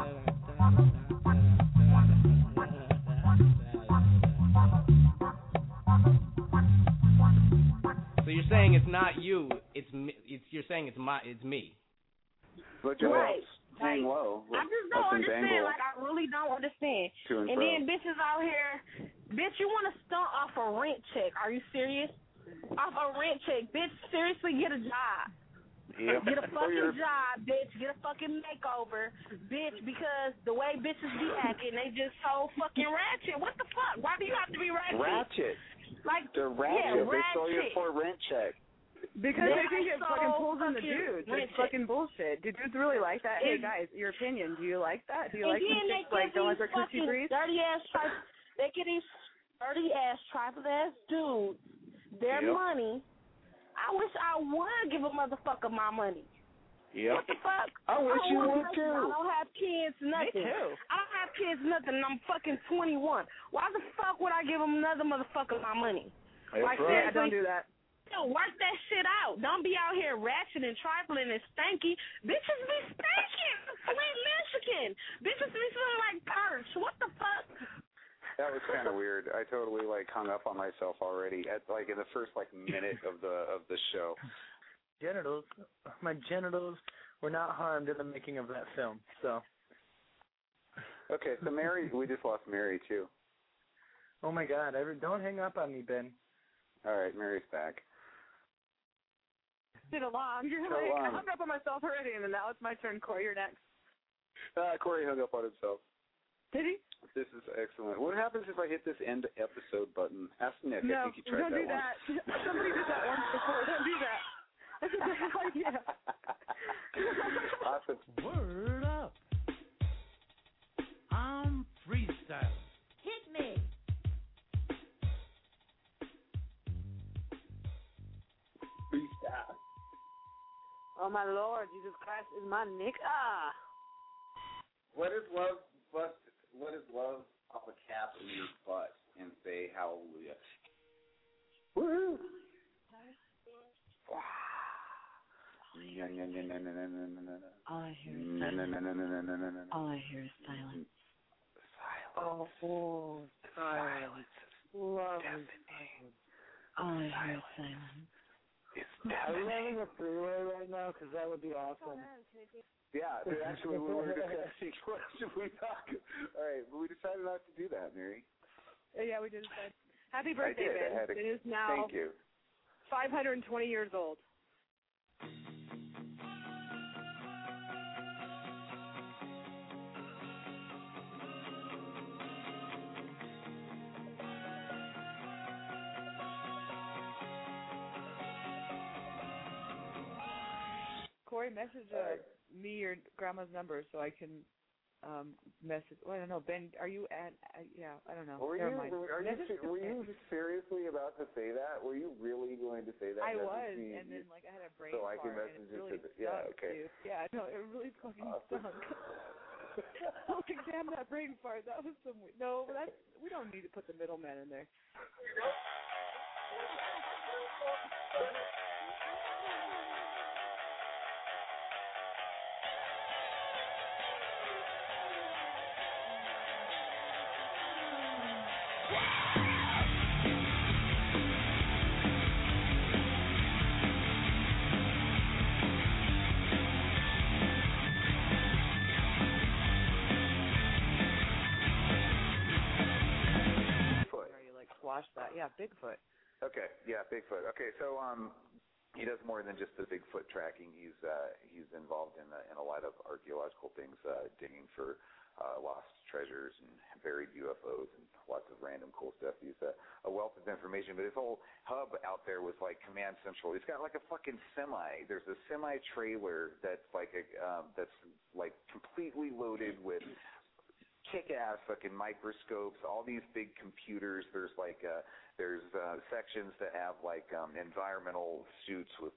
da. So you're saying it's not you, it's me. You're saying it's me. But right. Hang low. I just don't understand. Like, I really don't understand. And then bitches out here, bitch, you want to stunt off a rent check. Are you serious? Off a rent check. Bitch, seriously, get a job. Yep. Get a fucking job, bitch. Get a fucking makeover, bitch, because the way bitches be acting, they just so fucking ratchet. What the fuck? Why do you have to be ratchet? Ratchet. Like, they're ratchet. Yeah, they stole your for rent check. Because they think it fucking pulls in the dudes. It's fucking bullshit. Do dudes really like that? Hey guys, your opinion. Do you like that? Do you like when chicks like don't let their coochie breathe? Dirty ass they get these dirty ass trifle ass dudes their money. I wish I would give a motherfucker my money. Yep. What the fuck? I wish you would too. I don't have kids, nothing. Me too. I don't have kids, nothing. I'm fucking 21. Why the fuck would I give another motherfucker my money? That's like, right. seriously, don't do that. Yo, work that shit out. Don't be out here ratchet and trifling and stanky. Bitches be stanky. Sweet Michigan. Bitches be smelling like perch. What the fuck? That was kind of weird. I totally hung up on myself already at in the first minute of the show. My genitals were not harmed in the making of that film. So. Okay, so Mary, we just lost Mary too. Oh my God! Don't hang up on me, Ben. All right, Mary's back. Did a lot. You're So, I hung up on myself already, and then now it's my turn. Corey, you're next. Corey hung up on himself. Did he? This is excellent. What happens if I hit this end episode button? Ask Nick. No, I think he tried don't do that. Somebody did that once before. Don't do that. That's a bad idea. Awesome. Word up. I'm freestyle. Hit me. Freestyle. Oh my Lord, Jesus Christ is my Nick. What is love? What is love? Pop a cap in your butt and say hallelujah. Woo! All I hear is silence. All I hear is silence. Oh, silence. Love is silence. All I hear is silence. Are we having a three-way right now? Because that would be awesome. Yeah, actually, we were discussing what should we talk. All right, but we decided not to do that, Mary. Yeah, we did decide. Happy birthday, Ben. It is now Thank you. 520 years old. Corey, message me your grandma's number so I can message. Well, I don't know, Ben. Are you at? Yeah, I don't know. Were you seriously about to say that? Were you really going to say that? I was, and then I had a brain so fart, I can message and it really it to the, yeah, okay. Too. Yeah, no, it really fucking stunk. Oh, damn that brain fart. That was some weird. No, we don't need to put the middleman in there. Squash that. Yeah, Bigfoot. Okay, yeah, Bigfoot. Okay, so he does more than just the Bigfoot tracking. He's involved in a lot of archaeological things, digging for lost treasures and buried UFOs and lots of random cool stuff. He's a wealth of information, but his whole hub out there was like Command Central. He's got like a fucking semi. There's a semi trailer that's like completely loaded with kick-ass fucking microscopes, all these big computers. There's sections that have environmental suits with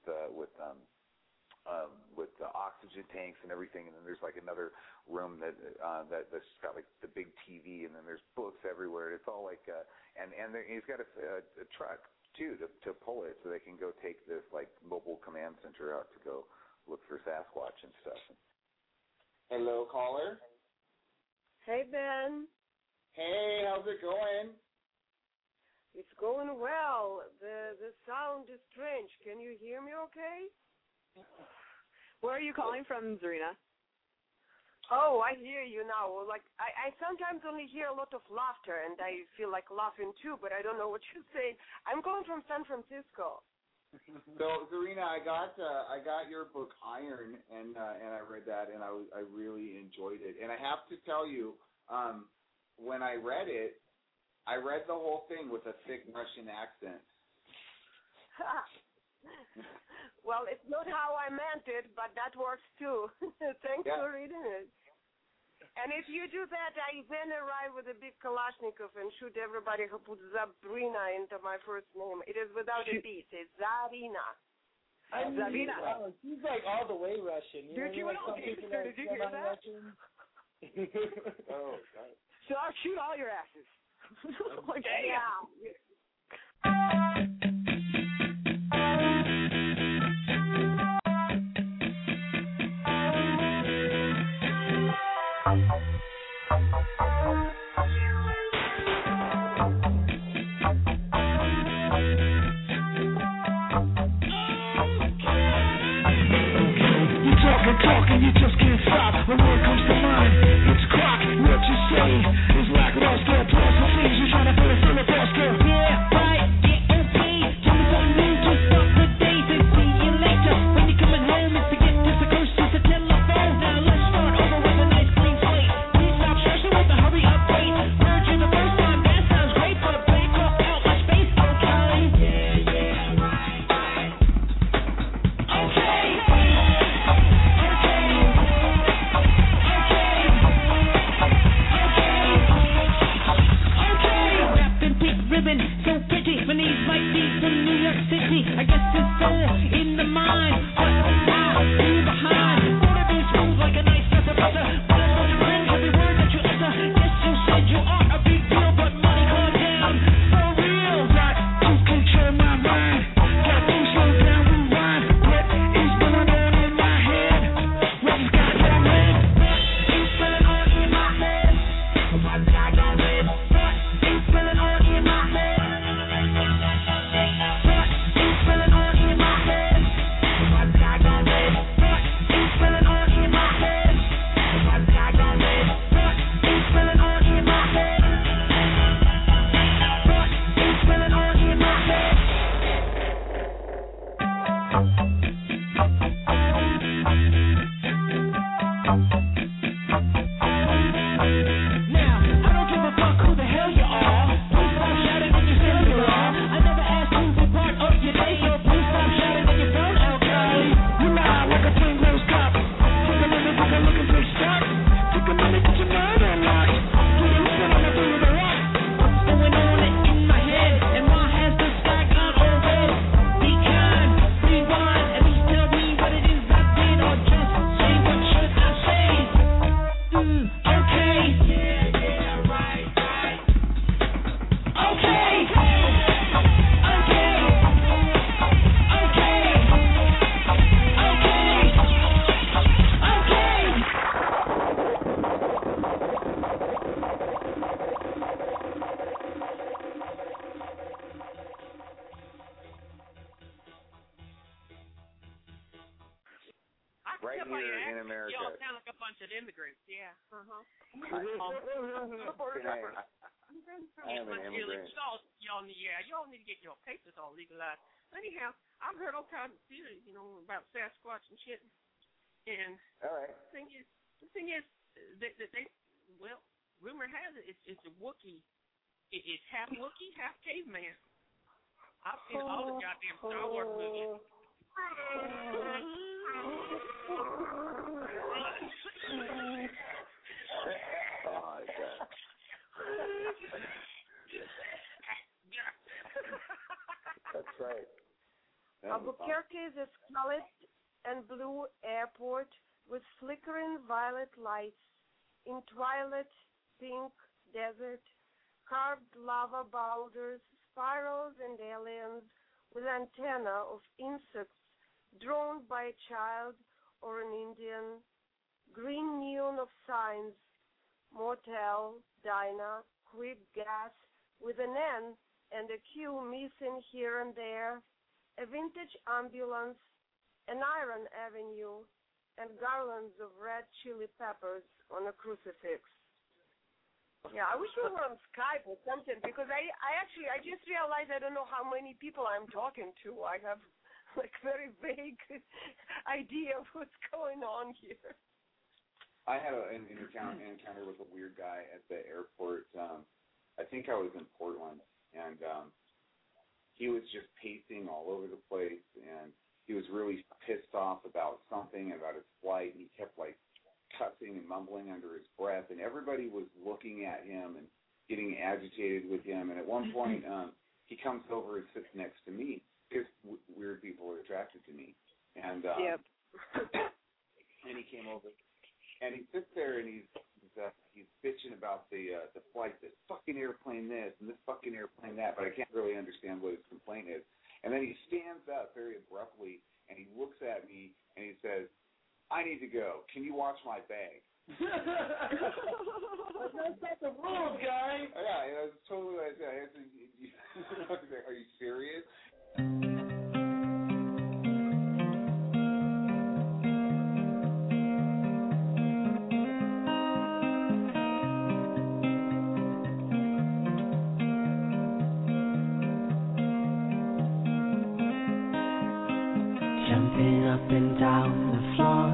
oxygen tanks and everything, and then there's another room that's got the big TV, and then there's books everywhere. It's all and he's got a truck too to pull it so they can go take this mobile command center out to go look for Sasquatch and stuff. Hello, caller. Hey, Ben. Hey, how's it going? It's going well. The sound is strange. Can you hear me okay? Where are you calling from, Zarina? Oh, I hear you now. I sometimes only hear a lot of laughter, and I feel like laughing too, but I don't know what you're saying. I'm calling from San Francisco. So, Zarina, I got your book Iron, and I read that, and I really enjoyed it. And I have to tell you, when I read it, I read the whole thing with a thick Russian accent. Well, it's not how I meant it, but that works too. Thanks for reading it. And if you do that, I then arrive with a big Kalashnikov and shoot everybody who puts Zabrina into my first name. It is without a beat. It's Zarina. Zabina. Oh, she's like all the way Russian. You Dude, know, like some people that did you hear that? Russian. Oh, God. So I'll shoot all your asses. Like, Yeah. Talking, you just can't stop. When word comes to mind, it's crock. What you say is lackluster. Plus the things you're trying to put a filibuster. Yeah, right, yeah, okay. Tell me something new to stop the days and see you later. When you're coming home, it's to get this occurs to the telephone. Now let's start over with a nice clean slate. Please stop stressing with the hurry up rate. Heard you the first time, that sounds great, but back off out my space, okay? Yeah, right. Okay. Ribbon, so pretty, when these might be from New York City. I guess it's all in the mind, but I do behind. All of these moves like a nice butter. But on your friends, every word that you utter. Yes, you said you are a big deal, but money calm down. For real, got to control my mind. Got to slow down, rewind. What is going on in my head? What has got your head? It's going on in my head. What's got your head? It's going on in my head. Right here in America. Y'all sound like a bunch of immigrants. Yeah. I am an immigrant. Y'all need to get your papers all legalized. Anyhow, I've heard all kinds of theories, about Sasquatch and shit. And all right. The thing is, that they rumor has it it's a Wookiee. It's half Wookiee, half caveman. I've seen all the goddamn Star Wars movies. That's right. Albuquerque is a scarlet and blue airport with flickering violet lights in twilight pink desert, carved lava boulders, spirals and aliens with antennae of insects drawn by a child or an Indian, green neon of signs, motel, diner, quick gas with an N and a Q missing here and there, a vintage ambulance, an iron avenue, and garlands of red chili peppers on a crucifix. Yeah, I wish we were on Skype or something, because I just realized I don't know how many people I'm talking to. I have very vague idea of what's going on here. I had an encounter with a weird guy at the airport. I think I was in Portland, and he was just pacing all over the place, and he was really pissed off about something, about his flight, and he kept cussing and mumbling under his breath, and everybody was looking at him and getting agitated with him. And at one point, he comes over and sits next to me. Weird people are attracted to me. And yep. And he came over, and he sits there and he's bitching about the flight, this fucking airplane this and this fucking airplane that, but I can't really understand what his complaint is. And then he stands up very abruptly and he looks at me and he says, "I need to go. Can you watch my bag?" That's not the rules, guy. Yeah, that's totally what I said. Are you serious? Jumping up and down the floor.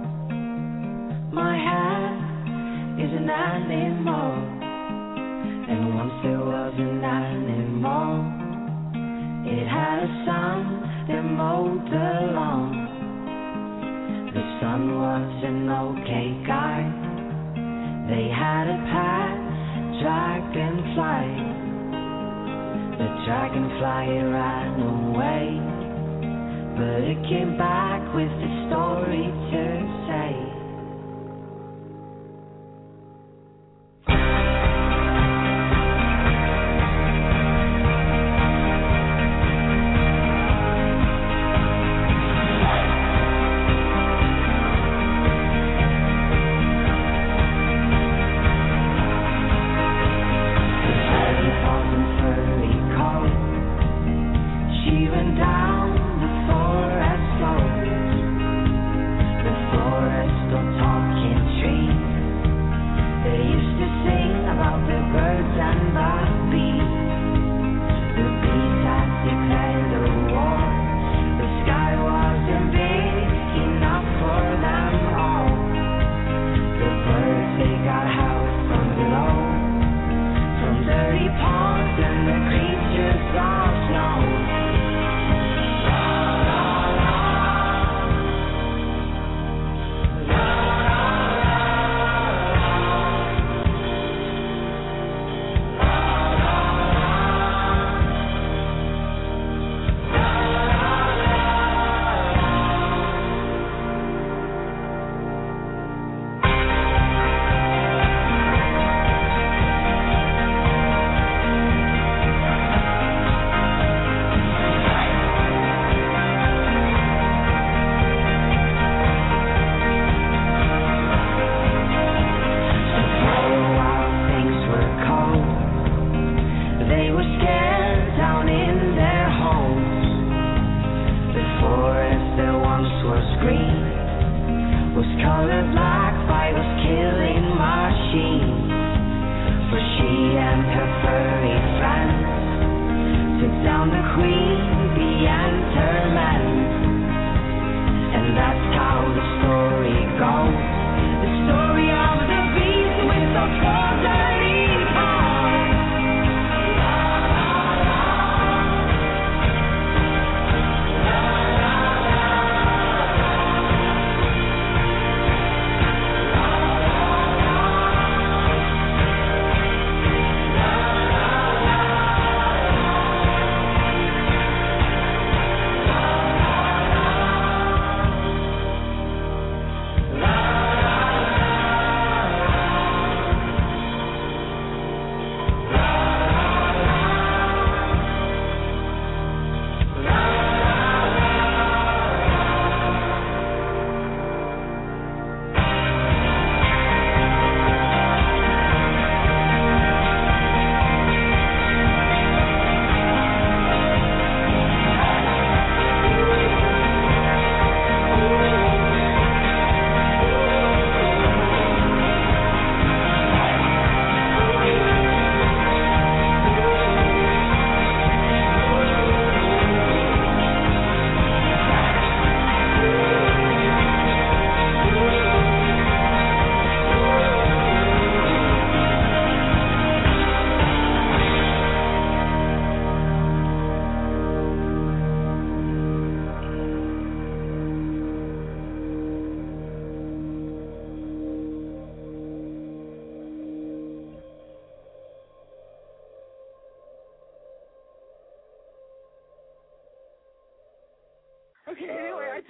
My head is an animal, and once there was an animal. It had a son that mowed the lawn. The son was an okay guy. They had a pet dragonfly. The dragonfly ran away, but it came back with a story to say.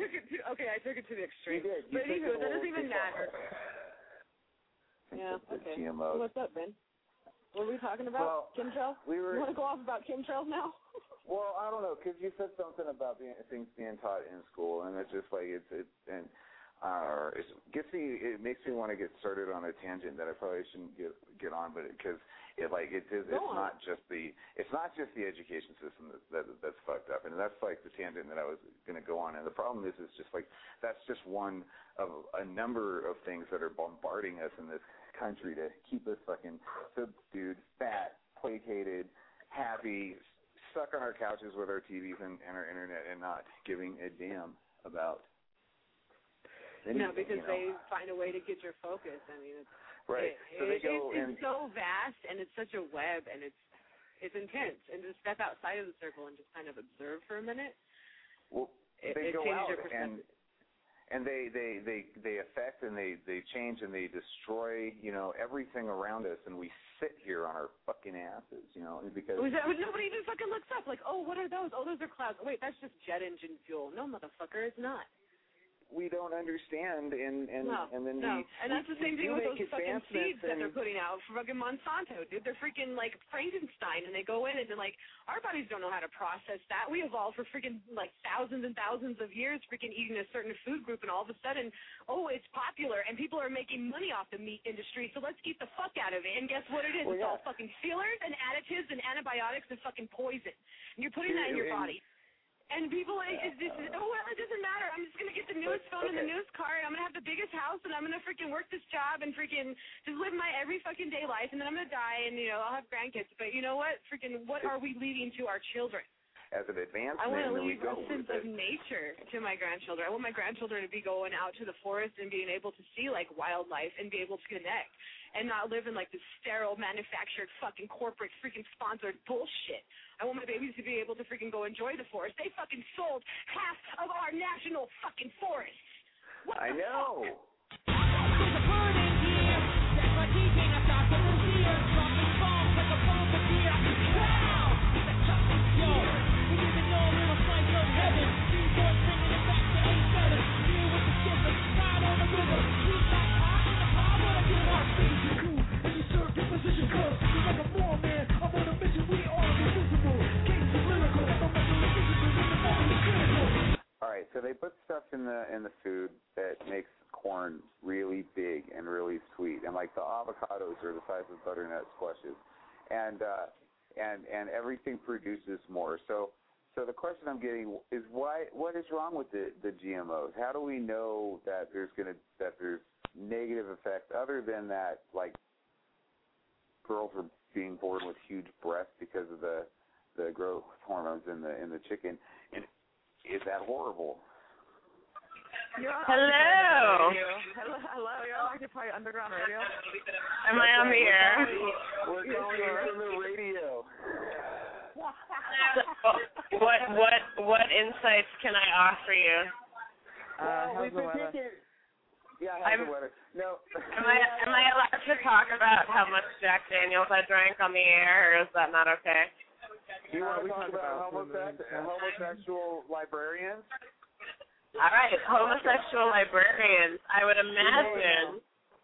took it to the extreme. You did. But anywho, that doesn't even matter. Yeah. The Okay. GMOs. What's up, Ben? What were we talking about? Chemtrails? You want to go off about chemtrails now? Well, I don't know, because you said something about things being taught in school, and it's just like it makes me want to get started on a tangent that I probably shouldn't get on, but it's not just the education system that's fucked up, and that's like the tangent that I was going to go on. And the problem is just like that's just one of a number of things that are bombarding us in this country to keep us fucking subdued, fat, placated, happy, stuck on our couches with our TVs and our internet and not giving a damn about anything. No, because they find a way to get your focus. I mean, it's right. It's so vast and it's such a web and it's intense. And to step outside of the circle and just kind of observe for a minute, they go changes out your perspective. and they affect and they change and they destroy everything around us, and we sit here on our fucking asses because nobody even fucking looks up like, oh, what are those? Oh, those are clouds. Oh, wait, that's just jet engine fuel. No, motherfucker, it's not. We don't understand, and then and that's the same thing with those fucking seeds that they're putting out for fucking Monsanto, dude. They're freaking like Frankenstein, and they go in and they're like, our bodies don't know how to process that. We evolved for freaking like thousands and thousands of years, freaking eating a certain food group, and all of a sudden, it's popular, and people are making money off the meat industry. So let's get the fuck out of it. And guess what it is? It's all fucking fillers and additives and antibiotics and fucking poison. And you're putting that in your body. And people, it doesn't matter. I'm just going to get the newest phone and the newest car, and I'm going to have the biggest house, and I'm going to freaking work this job and freaking just live my every fucking day life, and then I'm going to die, and, I'll have grandkids. But you know what? Freaking what are we leaving to our children? As an advancement, I want to leave a sense of nature to my grandchildren. I want my grandchildren to be going out to the forest and being able to see, like, wildlife and be able to connect and not live in, like, this sterile, manufactured, fucking corporate, freaking sponsored bullshit. I want my babies to be able to freaking go enjoy the forest. They fucking sold half of our national fucking forests. What I know. All right, so they put stuff in the food that makes corn really big and really sweet, and like the avocados are the size of butternut squashes, and everything produces more. So the question I'm getting is what is wrong with the GMOs? How do we know that there's negative effects other than that, like girls are being born with huge breasts because of the growth hormones in the chicken? And is that horrible? Hello. Hello. You're on Occupy Underground Radio. Am I on the air? We're calling you from the radio. What insights can I offer you? How's the weather? How's the weather? No. Am I allowed to talk about how much Jack Daniels I drank on the air, or is that not okay? You want to talk about homosexual librarians? All right, homosexual librarians. I would imagine.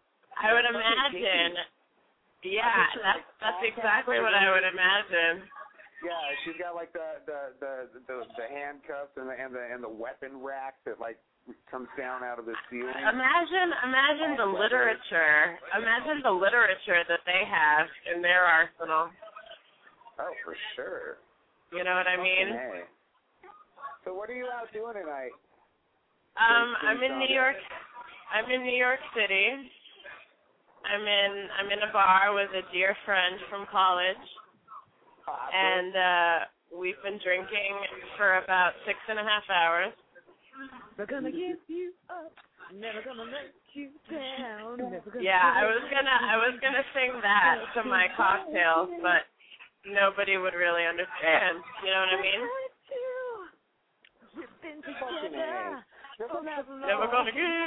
Yeah, that's exactly what I would imagine. Yeah, she's got like the handcuffs and the weapon rack that like comes down out of the ceiling. Imagine the literature. Imagine the literature that they have in their arsenal. Oh, for sure. You know what I mean? Hey. So what are you out doing tonight? I'm in New York. I'm in New York City. I'm in a bar with a dear friend from college, and we've been drinking for about 6.5 hours. We're gonna give you up. Never gonna let you down. Yeah, I was gonna sing that to my cocktails, but nobody would really understand. You know what I mean? We've been together. Never gonna give.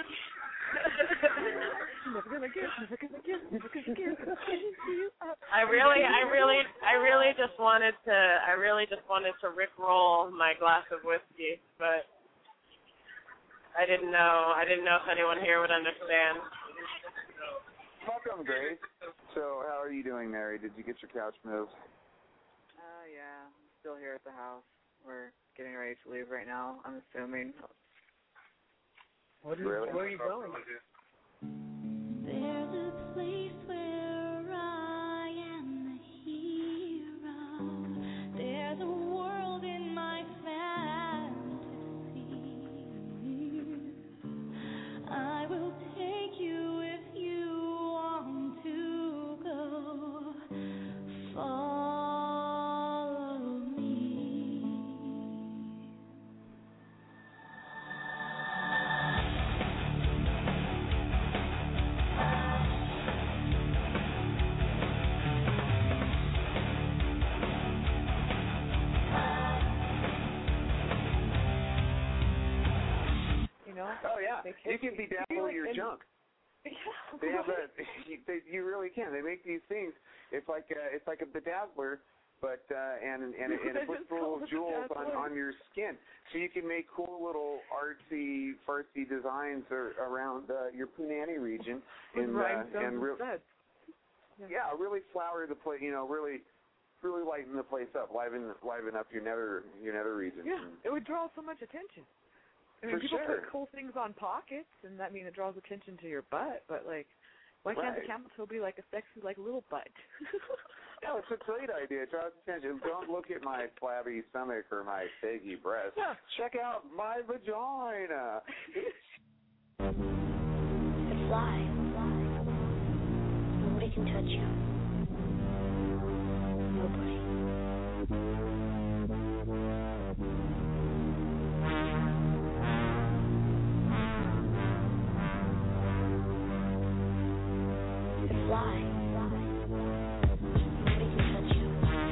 I really just wanted to rickroll my glass of whiskey, but I didn't know if anyone here would understand. Welcome, Grace. So, how are you doing, Mary? Did you get your couch moved? Yeah. I'm still here at the house. We're getting ready to leave right now, I'm assuming. Really? Where are you going? There's a place where I am the hero. There's a world in my fantasy. I will take you if you want to go. Follow me. Oh yeah, you can bedazzle your junk. They have a, you really can. They make these things. It's like a bedazzler, but and it puts little jewels on your skin, so you can make cool little artsy fartsy designs around your punani region and really flower the place. Really lighten the place up, liven up your nether region. Yeah, it would draw so much attention. I mean, people put cool things on pockets, and that means it draws attention to your butt. But like, why can't the camel toe be like a sexy, like little butt? No, it's a great idea. It draws attention. Don't look at my flabby stomach or my saggy breast. Yeah. Check out my vagina. Fly. Nobody can touch you. Nobody. Fly. Nobody can touch you.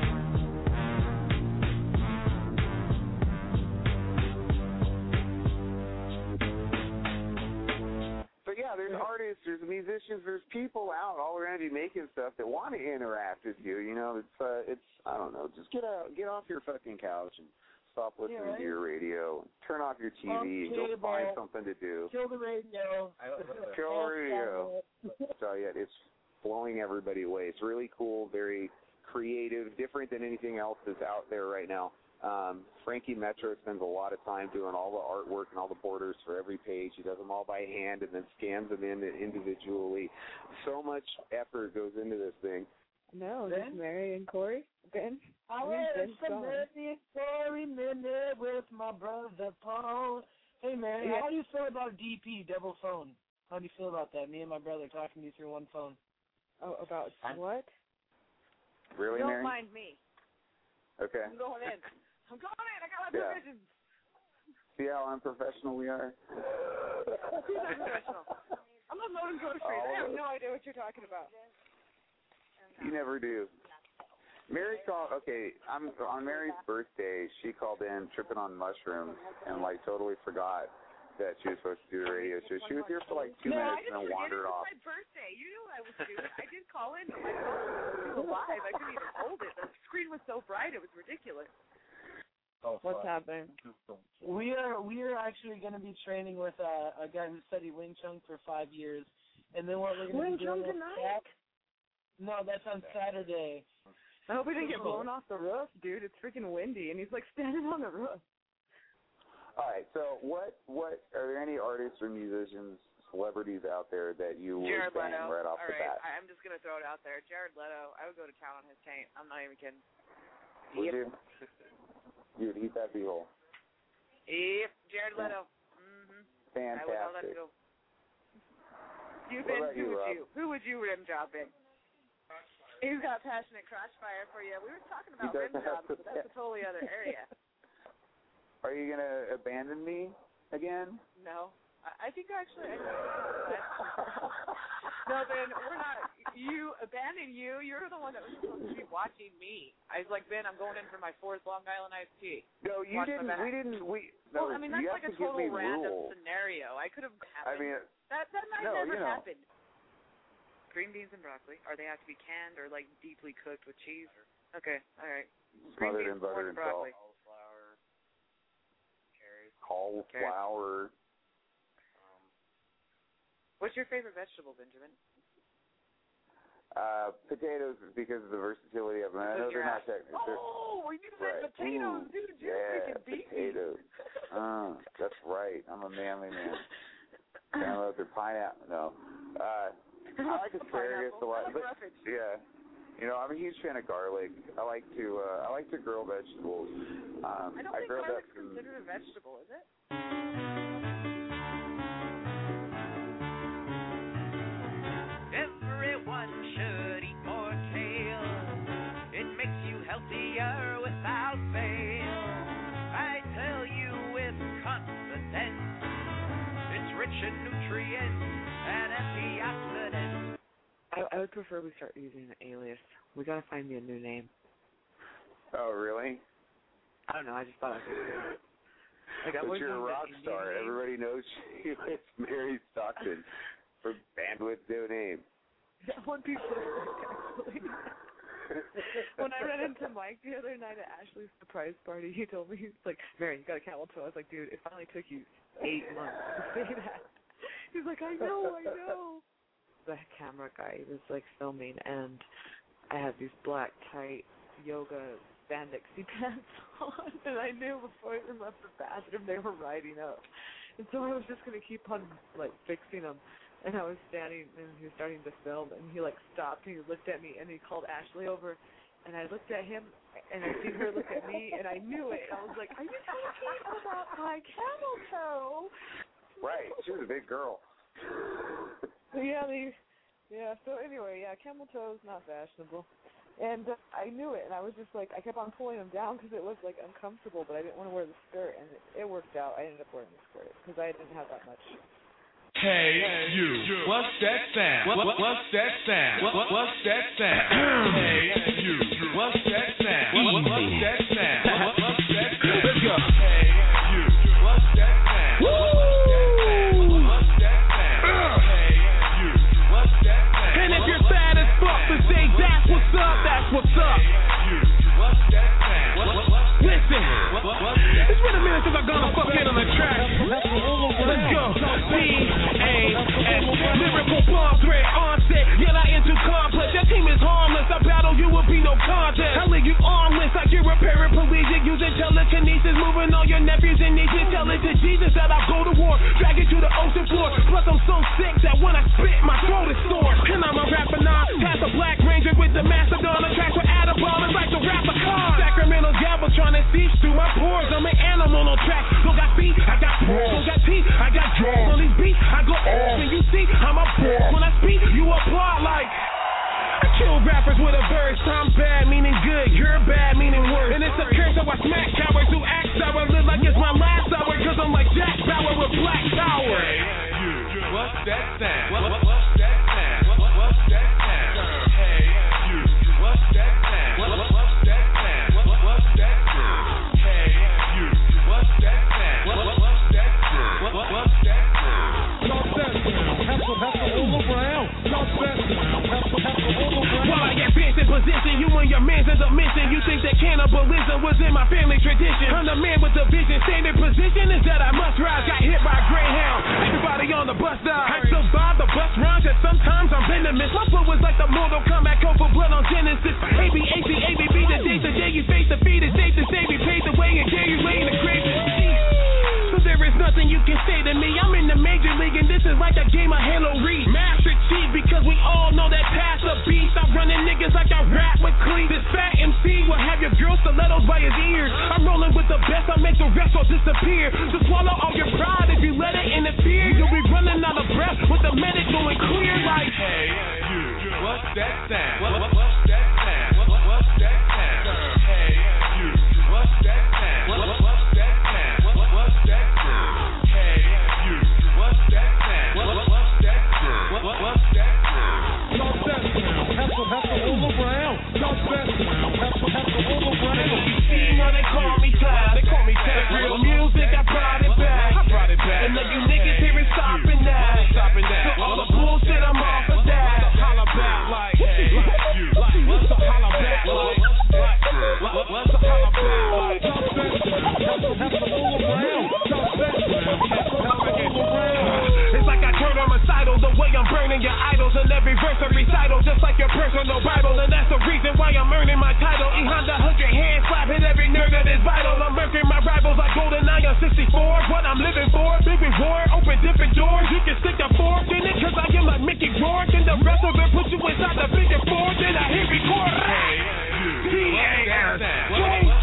But yeah, there's artists, there's musicians, there's people out all around you making stuff that want to interact with you. It's I don't know, just get off your fucking couch and stop listening to your radio. Turn off your TV and go find something to do. Kill the radio. Kill the radio. So yeah, it's blowing everybody away. It's really cool, very creative, different than anything else that's out there right now. Frankie Metro spends a lot of time doing all the artwork and all the borders for every page. He does them all by hand and then scans them in individually. So much effort goes into this thing. No, just Mary and Corey. Ben? I went to Mary Corey minute with my brother Paul. Hey, Mary, how do you feel about DP, double phone? How do you feel about that? Me and my brother talking to you through one phone. Oh, about what? Really, Don't Mary? mind me. Okay. I'm going in. I got my provisions. See how unprofessional we are? Who's unprofessional? I'm unloading groceries. I have no idea what you're talking about. You never do. Mary called, on Mary's birthday, she called in tripping on mushrooms and, totally forgot that she was supposed to do the radio show. She was here for 2 minutes and then wandered off. It was my birthday. You knew what I was doing. I did call in, but my phone was alive. I couldn't even hold it. The screen was so bright, it was ridiculous. What's happening? We are actually going to be training with a guy who studied Wing Chun for 5 years, and then what we're going to be doing tonight? No, that's on Saturday. I hope we didn't get blown off the roof, dude. It's freaking windy, and he's standing on the roof. All right, so what are there any artists or musicians, celebrities out there that you would bang right off the bat? I'm just going to throw it out there. Jared Leto, I would go to town on his taint. I'm not even kidding. Would you? You would eat that beehole. Yep, Jared Leto. Mm-hmm. Fantastic. I would all that go. Who would you rim job in? He's got passionate crotch fire for you. We were talking about rim jobs, but that's a totally other area. Are you going to abandon me again? No. I think actually no, Ben, we're not. You abandon you. You're the one that was supposed to be watching me. I was like, Ben, I'm going in for my 4th Long Island iced tea. No, you didn't. We didn't. Well, I mean, that's like a total random scenario. I could have happened. I mean, that might never happen. Green beans and broccoli. Are they have to be canned or deeply cooked with cheese? Okay, all right. Green beans, butter and broccoli. Cauliflower. What's your favorite vegetable, Benjamin? Potatoes, because of the versatility of them. I know they're not technical. Oh, you said potatoes, dude. You're freaking beat potatoes. That's right. I'm a manly man. Cantaloupe or pineapple. No. I like asparagus a lot. But, yeah. You know, I'm a huge fan of garlic. I like to grill vegetables. I don't think garlic's considered a vegetable, is it? Everyone should eat more kale. It makes you healthier without fail. I tell you with confidence, it's rich in nutrients and antioxidants. I would prefer we start using an alias. We gotta find me a new name. Oh, really? I don't know. I just thought I could do it. But you're a rock star. Everybody knows you as Mary Stockton for Bandwidth No Name. That would be perfect, actually. When I ran into Mike the other night at Ashley's surprise party, he told me, he's like, Mary, you got a camel toe. I was like, dude, it finally took you 8 months to say that. He's like, I know. The camera guy was like filming, and I had these black tight yoga spandexy pants on, and I knew before I even left the bathroom they were riding up, and so I was just gonna keep on like fixing them. And I was standing, and he was starting to film, and he like stopped, and he looked at me, and he called Ashley over, and I looked at him, and I seen her look at me, and I knew it. I was like, are you talking about my camel toe? Right, she was a big girl. So anyway, camel toe is not fashionable. And I knew it, and I was just like, I kept on pulling them down because it was like uncomfortable, but I didn't want to wear the skirt, and it worked out. I ended up wearing the skirt because I didn't have that much. Hey, you, what's that sound? What's that sound? What's that sound? Hey, you, what's that sound? What's that sound? What's that sound? Let's go. Hey, you, what's that sound? What's that sound? Hey, you, what's that sound? And if you're sad as fuck, then say that's what's up, that's what's up. You, what's that sound? Listen, it's been a minute since I've gone fuck in on the track. Let's go. B-A-S, lyrical bomb threat, onset, yet I enter complex. That team is harmless, I battle you will be no contest. I leave you armless like you're a paraplegic, using telekinesis, moving all your nephews and nieces. Tell it to Jesus that I'll go to war, drag it to the ocean floor. Plus I'm so sick that when I spit, my throat is sore. And I'm a rapper now, past the Black Ranger with the Mastodon. A track with Adaball, it's like the rapper car. Sacramento gavel trying to seep through my pores. I'm an animal on track, don't got feet, I got paws. Don't got teeth, I got jaws. On these beats, I go off. And you see, I'm a boss. When I speak, you applaud like I kill rappers with a verse. I'm bad, meaning good. You're bad, meaning worse. And it's a curse, so I smack cowards who act sour. Live like it's my last hour, cause I'm like Jack Bauer with Black Power. Hey, you, what's that sound? What's that sound? What's that sound? Hey, you, what's that sound? What's that sound? What's that sound? Hey, you, what's that sound? What's that sound? What's that While I advance in position, you and your man's in the mission. You think that cannibalism was in my family tradition. I'm the man with the vision. Standard position is that I must rise. Got hit by a greyhound. Everybody on the bus died. I survived the bus rounds, and sometimes I'm venomous. My foot was like the Mortal Kombat code for blood on Genesis. ABAC, ABB, the day you face defeat is safe to say we paved the way and gave you way in the grave. So there is nothing you can say to me. I'm in the major league and this is like a game of Halo Reach. Master Chief because we all know that past the beast. I'm running niggas like I rap with Cleave. This fat MC will have your girl stilettos by his ears. I'm rolling with the best, I make the rest all disappear. So swallow all your pride if you let it interfere. You'll be running out of breath with the medic going clear like hey, you, what's that sound? What's that sound? What's that sound? Hey, you, what's that sound? What's that sound? What's that sound? Hey, you, what's that sound? What's that sound? What's that sound? What's that sound? Hustle all around. What's that sound? Hustle all around. You see now they call me Ty. They call me Ty. Real music, I brought it back. And now you niggas here is stopping that. So all the bullshit, I'm off of that. Holla back like, hey, you, what's the holla back like? believing your idols in every verse and recital, just like your personal Bible. And that's the reason why I'm earning my title. Behind the 100 hand slap, hit every nerve that is vital. I'm murdering my rivals like GoldenEye on 64. What I'm living for, big reward, open different doors. You can stick a fork in it, cause I am like Mickey Rourke. And the rest of it put you inside the bigger four. Then I hit record. P-A-S-J.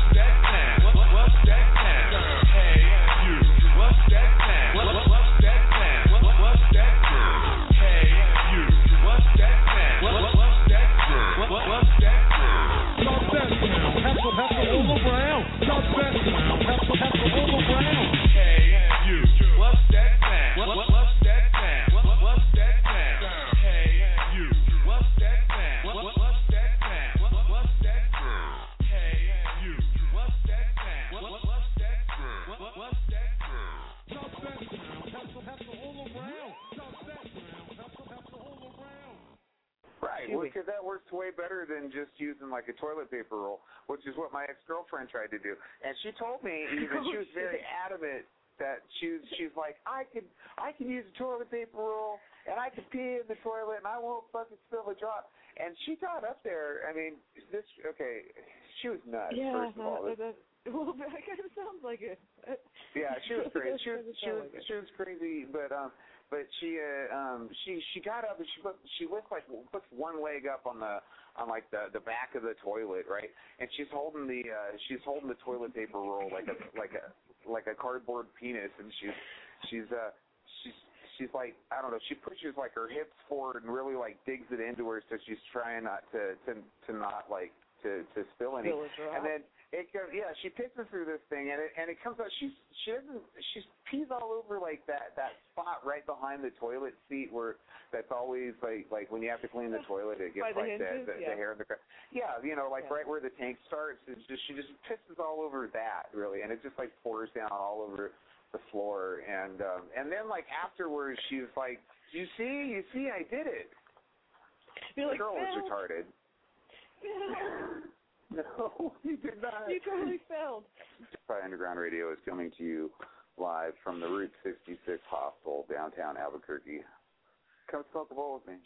Right, because that works way better than just using like a toilet paper roll, which is what my ex-girlfriend tried to do. And she told me even she was very adamant that she's like, I can use a toilet paper roll and I can pee in the toilet and I won't fucking spill a drop. And she got up there. I mean, she was nuts. Yeah, first of all. well, that kind of sounds like it. Yeah, she was crazy. She was crazy, but she got up and she puts one leg up on the back of the toilet, right? And she's holding the toilet paper roll like a cardboard penis, and she's like, I don't know, she pushes like her hips forward and really like digs it into her, so she's trying not to not like to spill any. And then she pisses through this thing, and it comes out. She pees all over like that spot right behind the toilet seat where that's always like when you have to clean the toilet, it gets like the hair in the right where the tank starts. She just pisses all over that really, and it just like pours down all over the floor, and then like afterwards she's like, you see, I did it. The girl was retarded. No, you did not. You totally failed. Underground Radio is coming to you live from the Route 66 Hostel, downtown Albuquerque. Come smoke a bowl with me.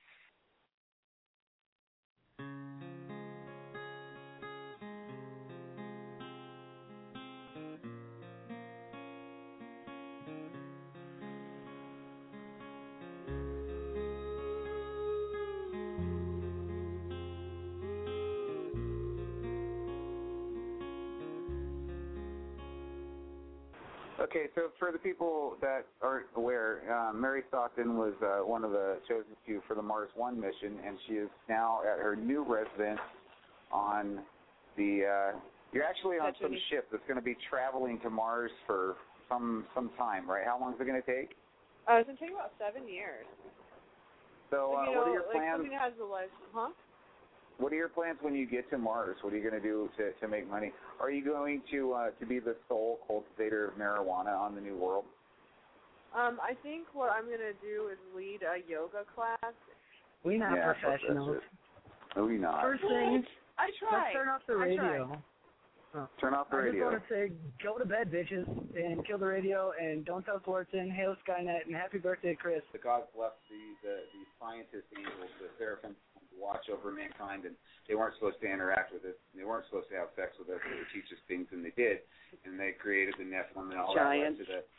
Okay, so for the people that aren't aware, Mary Stockton was one of the chosen few for the Mars One mission, and she is now at her new residence on the. You're actually on some ship that's going to be traveling to Mars for some time, right? How long is it going to take? It's going to take about 7 years. So, what are your plans? Something that has a life, huh? What are your plans when you get to Mars? What are you going to do to make money? Are you going to be the sole cultivator of marijuana on the New World? I think what I'm going to do is lead a yoga class. We're not professionals. No, we're not. First thing, I try. Let's turn off the radio. Turn off the radio. I just want to say, go to bed, bitches, and kill the radio, and don't tell Thornton, hail Skynet, and happy birthday, Chris. The gods left the scientist angels, the seraphim, to watch over mankind, and they weren't supposed to interact with us. They weren't supposed to have sex with us. They would teach us things, and they did. And they created the Nephilim, and all Giants. that led to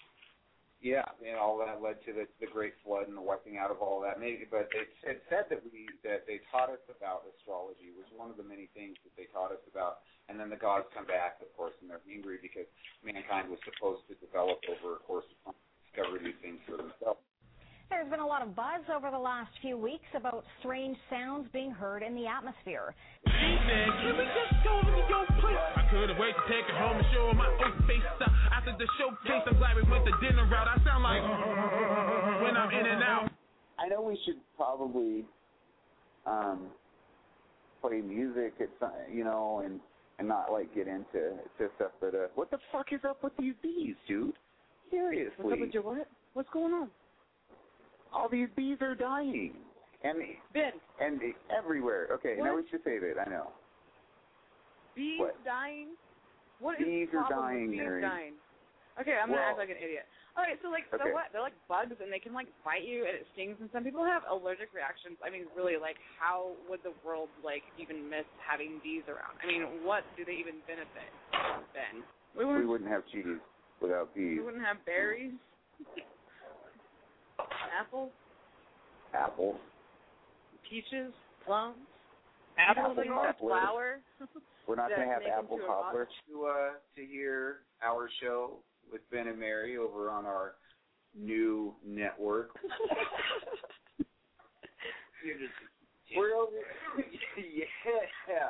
all that led to the Great Flood and the wiping out of all that. But it said that they taught us about astrology, which is one of the many things that they taught us about. And then the gods come back, of course, and they're angry because mankind was supposed to develop over a course of time, discover these things for themselves. There's been a lot of buzz over the last few weeks about strange sounds being heard in the atmosphere. Evening, can we just go to your place? I couldn't wait to take it home and show my old face. After the showcase, I'm glad we went the dinner route. I sound like when I'm in and out. I know we should probably play music, and not like get into stuff. But what the fuck is up with these bees, dude? Seriously. What's up with your what? What's going on? All these bees are dying, and everywhere. Okay, what? now we should say that. I know. Bees dying? What is bees the are problem dying, with bees Mary. dying? Okay, I'm gonna act like an idiot. All right, so like, Okay. so what? They're like bugs, and they can like bite you, and it stings. And some people have allergic reactions. I mean, really, like, how would the world like even miss having bees around? I mean, what do they even benefit? Ben, We wouldn't have cheese without bees. we wouldn't have berries, apples, peaches, plums, Apple apples, cobbler. flour. We're not that going to have make apple into a lot. cobbler to hear our show with Ben and Mary over on our new network. We're over. Yeah.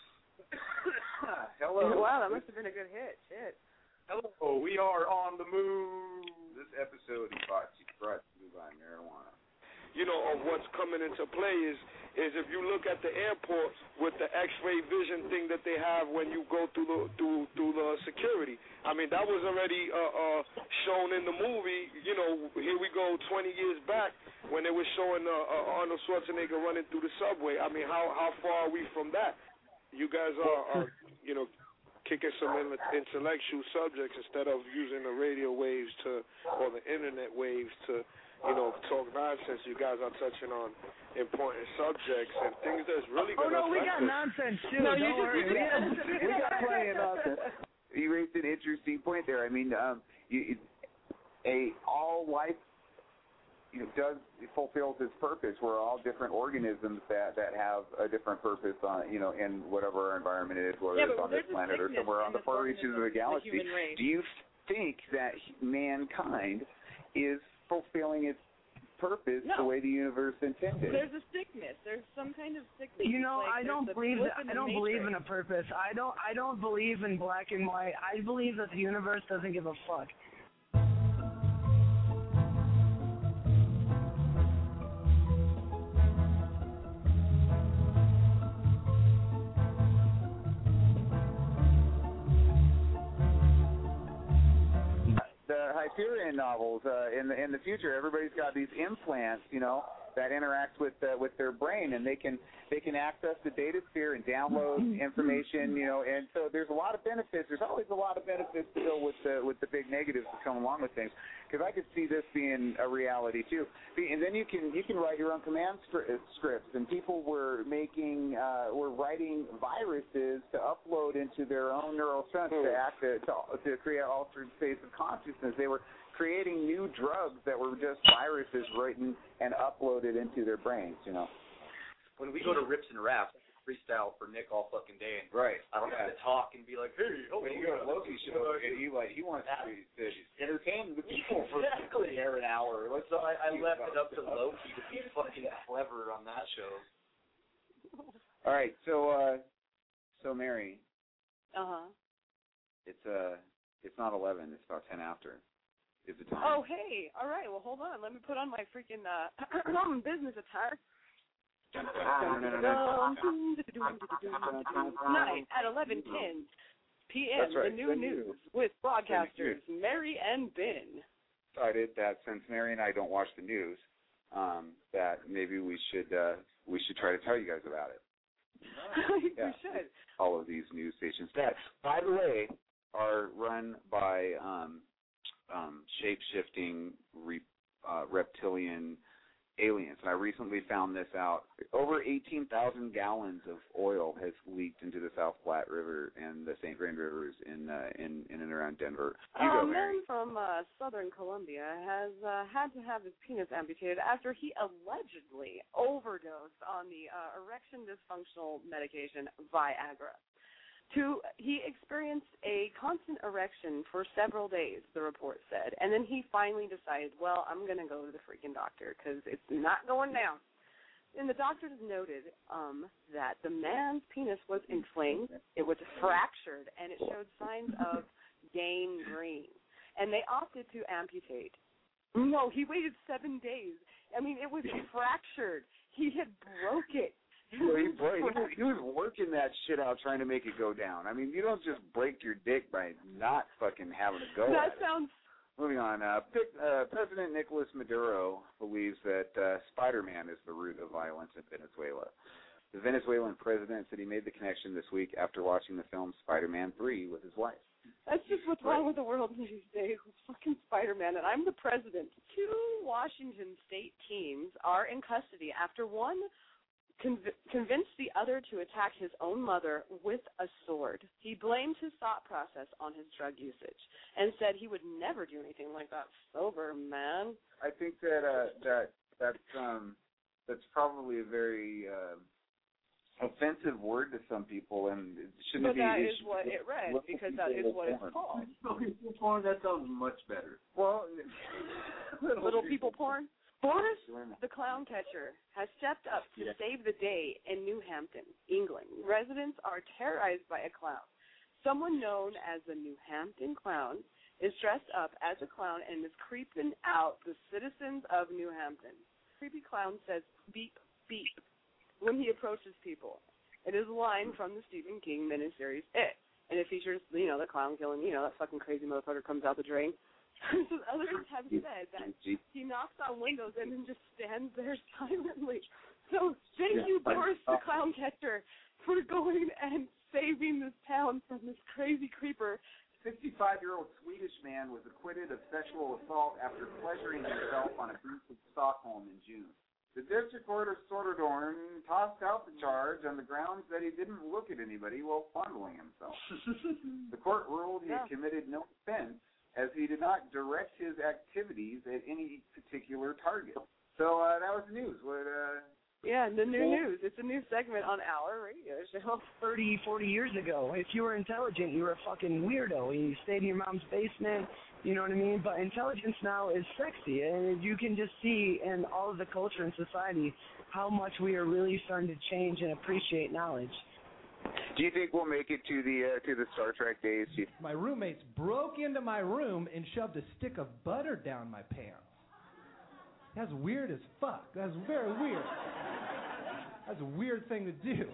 Hello. Wow, that must have been a good hit. Shit. Hello, we are on the move. This episode is brought to you by marijuana. You know, of what's coming into play is if you look at the airport with the X-ray vision thing that they have when you go through the security. I mean, that was already shown in the movie. You know, here we go 20 years back when they were showing Arnold Schwarzenegger running through the subway. I mean, how far are we from that? You guys are you know, kicking some intellectual subjects instead of using the radio waves or the internet waves to, you know, talk nonsense. You guys are touching on important subjects and things that's really going to affect us. Oh, no, we got nonsense, too. No, Don't worry. We got plenty of nonsense. You raised an interesting point there. I mean, all life, you know, fulfills its purpose. We're all different organisms that have a different purpose on, you know, in whatever our environment is, whether it's on this planet or somewhere on the far reaches of the galaxy. Do you think that mankind is fulfilling its purpose the way the universe intended? There's a sickness. There's some kind of sickness. You know, like, I don't believe in a purpose. I don't believe in black and white. I believe that the universe doesn't give a fuck. The Hyperion novels, in the future, everybody's got these implants, you know, that interact with their brain, and they can access the data sphere and download information, you know, and so there's a lot of benefits. There's always a lot of benefits to go with the big negatives that come along with things, because I could see this being a reality too. And then you can write your own command scripts, and people were writing viruses to upload into their own neural strengths to create altered states of consciousness. They were creating new drugs that were just viruses written and uploaded into their brains, you know. When we go to Rips and Raps, freestyle for Nick all fucking day, and I don't have to talk and be like, hey, when you go to Loki's show, and he wants to entertain the people for exactly an hour. So I left it up to Loki to be fucking clever on that show. All right, so Mary. It's not 11. It's about 10 after. Is the time? Oh, hey. All right. Well, hold on. Let me put on my freaking business attire. Tonight at 11:10 p.m. That's right. The new news with broadcasters Mary and Ben. Decided that since Mary and I don't watch the news, that maybe we should try to tell you guys about it. We should. All of these news stations that, by the way, are run by shape-shifting reptilian aliens. And I recently found this out. Over 18,000 gallons of oil has leaked into the South Platte River and the St. Vrain Rivers in and around Denver. A man from southern Colombia has had to have his penis amputated after he allegedly overdosed on the erection dysfunctional medication Viagra. He experienced a constant erection for several days, the report said, and then he finally decided, well, I'm going to go to the freaking doctor because it's not going down. And the doctors noted that the man's penis was inflamed, it was fractured, and it showed signs of gangrene. And they opted to amputate. No, he waited 7 days. I mean, it was fractured. He had broke it. He was working that shit out trying to make it go down. I mean, you don't just break your dick by not fucking having to go. That sounds... Moving on. President Nicolas Maduro believes that Spider-Man is the root of violence in Venezuela. The Venezuelan president said he made the connection this week after watching the film Spider-Man 3 with his wife. That's just what's wrong with the world these days. It's fucking Spider-Man, and I'm the president. 2 Washington State teams are in custody after one convinced the other to attack his own mother with a sword. He blamed his thought process on his drug usage and said he would never do anything like that sober, man. I think that's probably a very offensive word to some people, and it shouldn't but be. That is what it read, because that is what it's called. Little people porn, that sounds much better. Well, little people porn? Boris the clown catcher has stepped up to save the day in New Hampton, England. Residents are terrorized by a clown. Someone known as the New Hampton Clown is dressed up as a clown and is creeping out the citizens of New Hampton. Creepy clown says beep, beep when he approaches people. It is a line from the Stephen King miniseries It, and it features, the clown killing, that fucking crazy motherfucker comes out the drain. Others have said that he knocks on windows and then just stands there silently. So thank you, Boris the clown catcher, for going and saving this town from this crazy creeper. 65-year-old Swedish man was acquitted of sexual assault after pleasuring himself on a beach in Stockholm in June. The district court of Södertörn tossed out the charge on the grounds that he didn't look at anybody while fondling himself. The court ruled he had committed no offense, as he did not direct his activities at any particular target. So that was the news. The new news. It's a new segment on our radio show. 30, 40 years ago, if you were intelligent, you were a fucking weirdo. You stayed in your mom's basement, you know what I mean? But intelligence now is sexy, and you can just see in all of the culture and society how much we are really starting to change and appreciate knowledge. Do you think we'll make it to the Star Trek days? My roommates broke into my room and shoved a stick of butter down my pants. That's weird as fuck. That's very weird. That's a weird thing to do.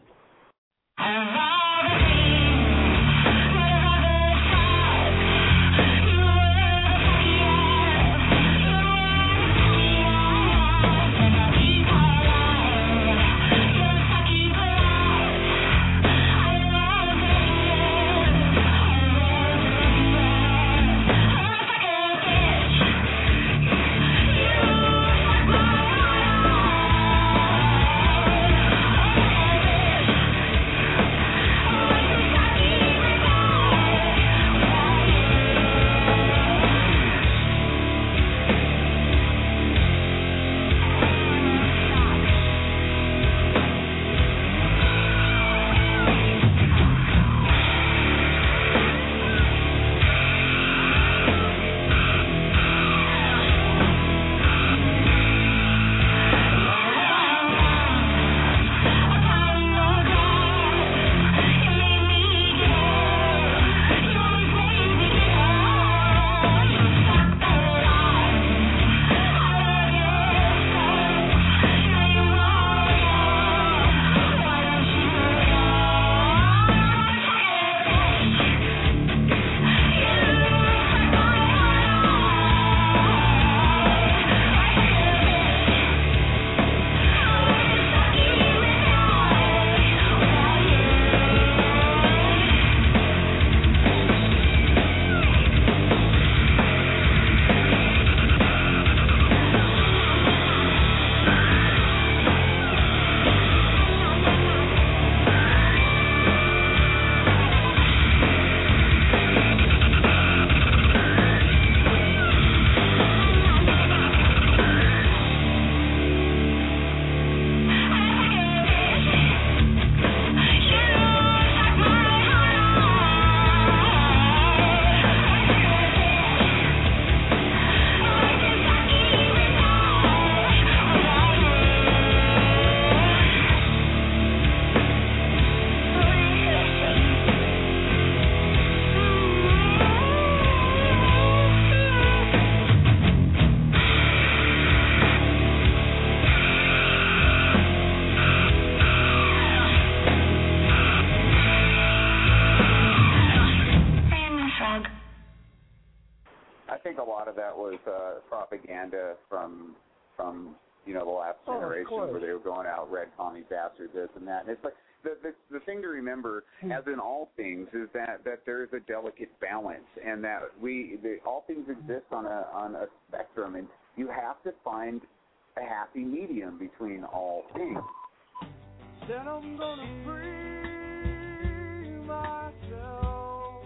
the last generation where they were going out, red commie bastard, this and that. And it's like, the thing to remember, as in all things, is that there is a delicate balance, and that all things exist on a spectrum, and you have to find a happy medium between all things. Then I'm gonna free myself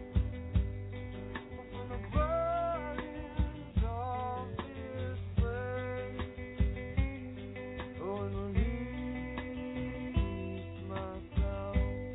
from the burdens of this place. Going to release myself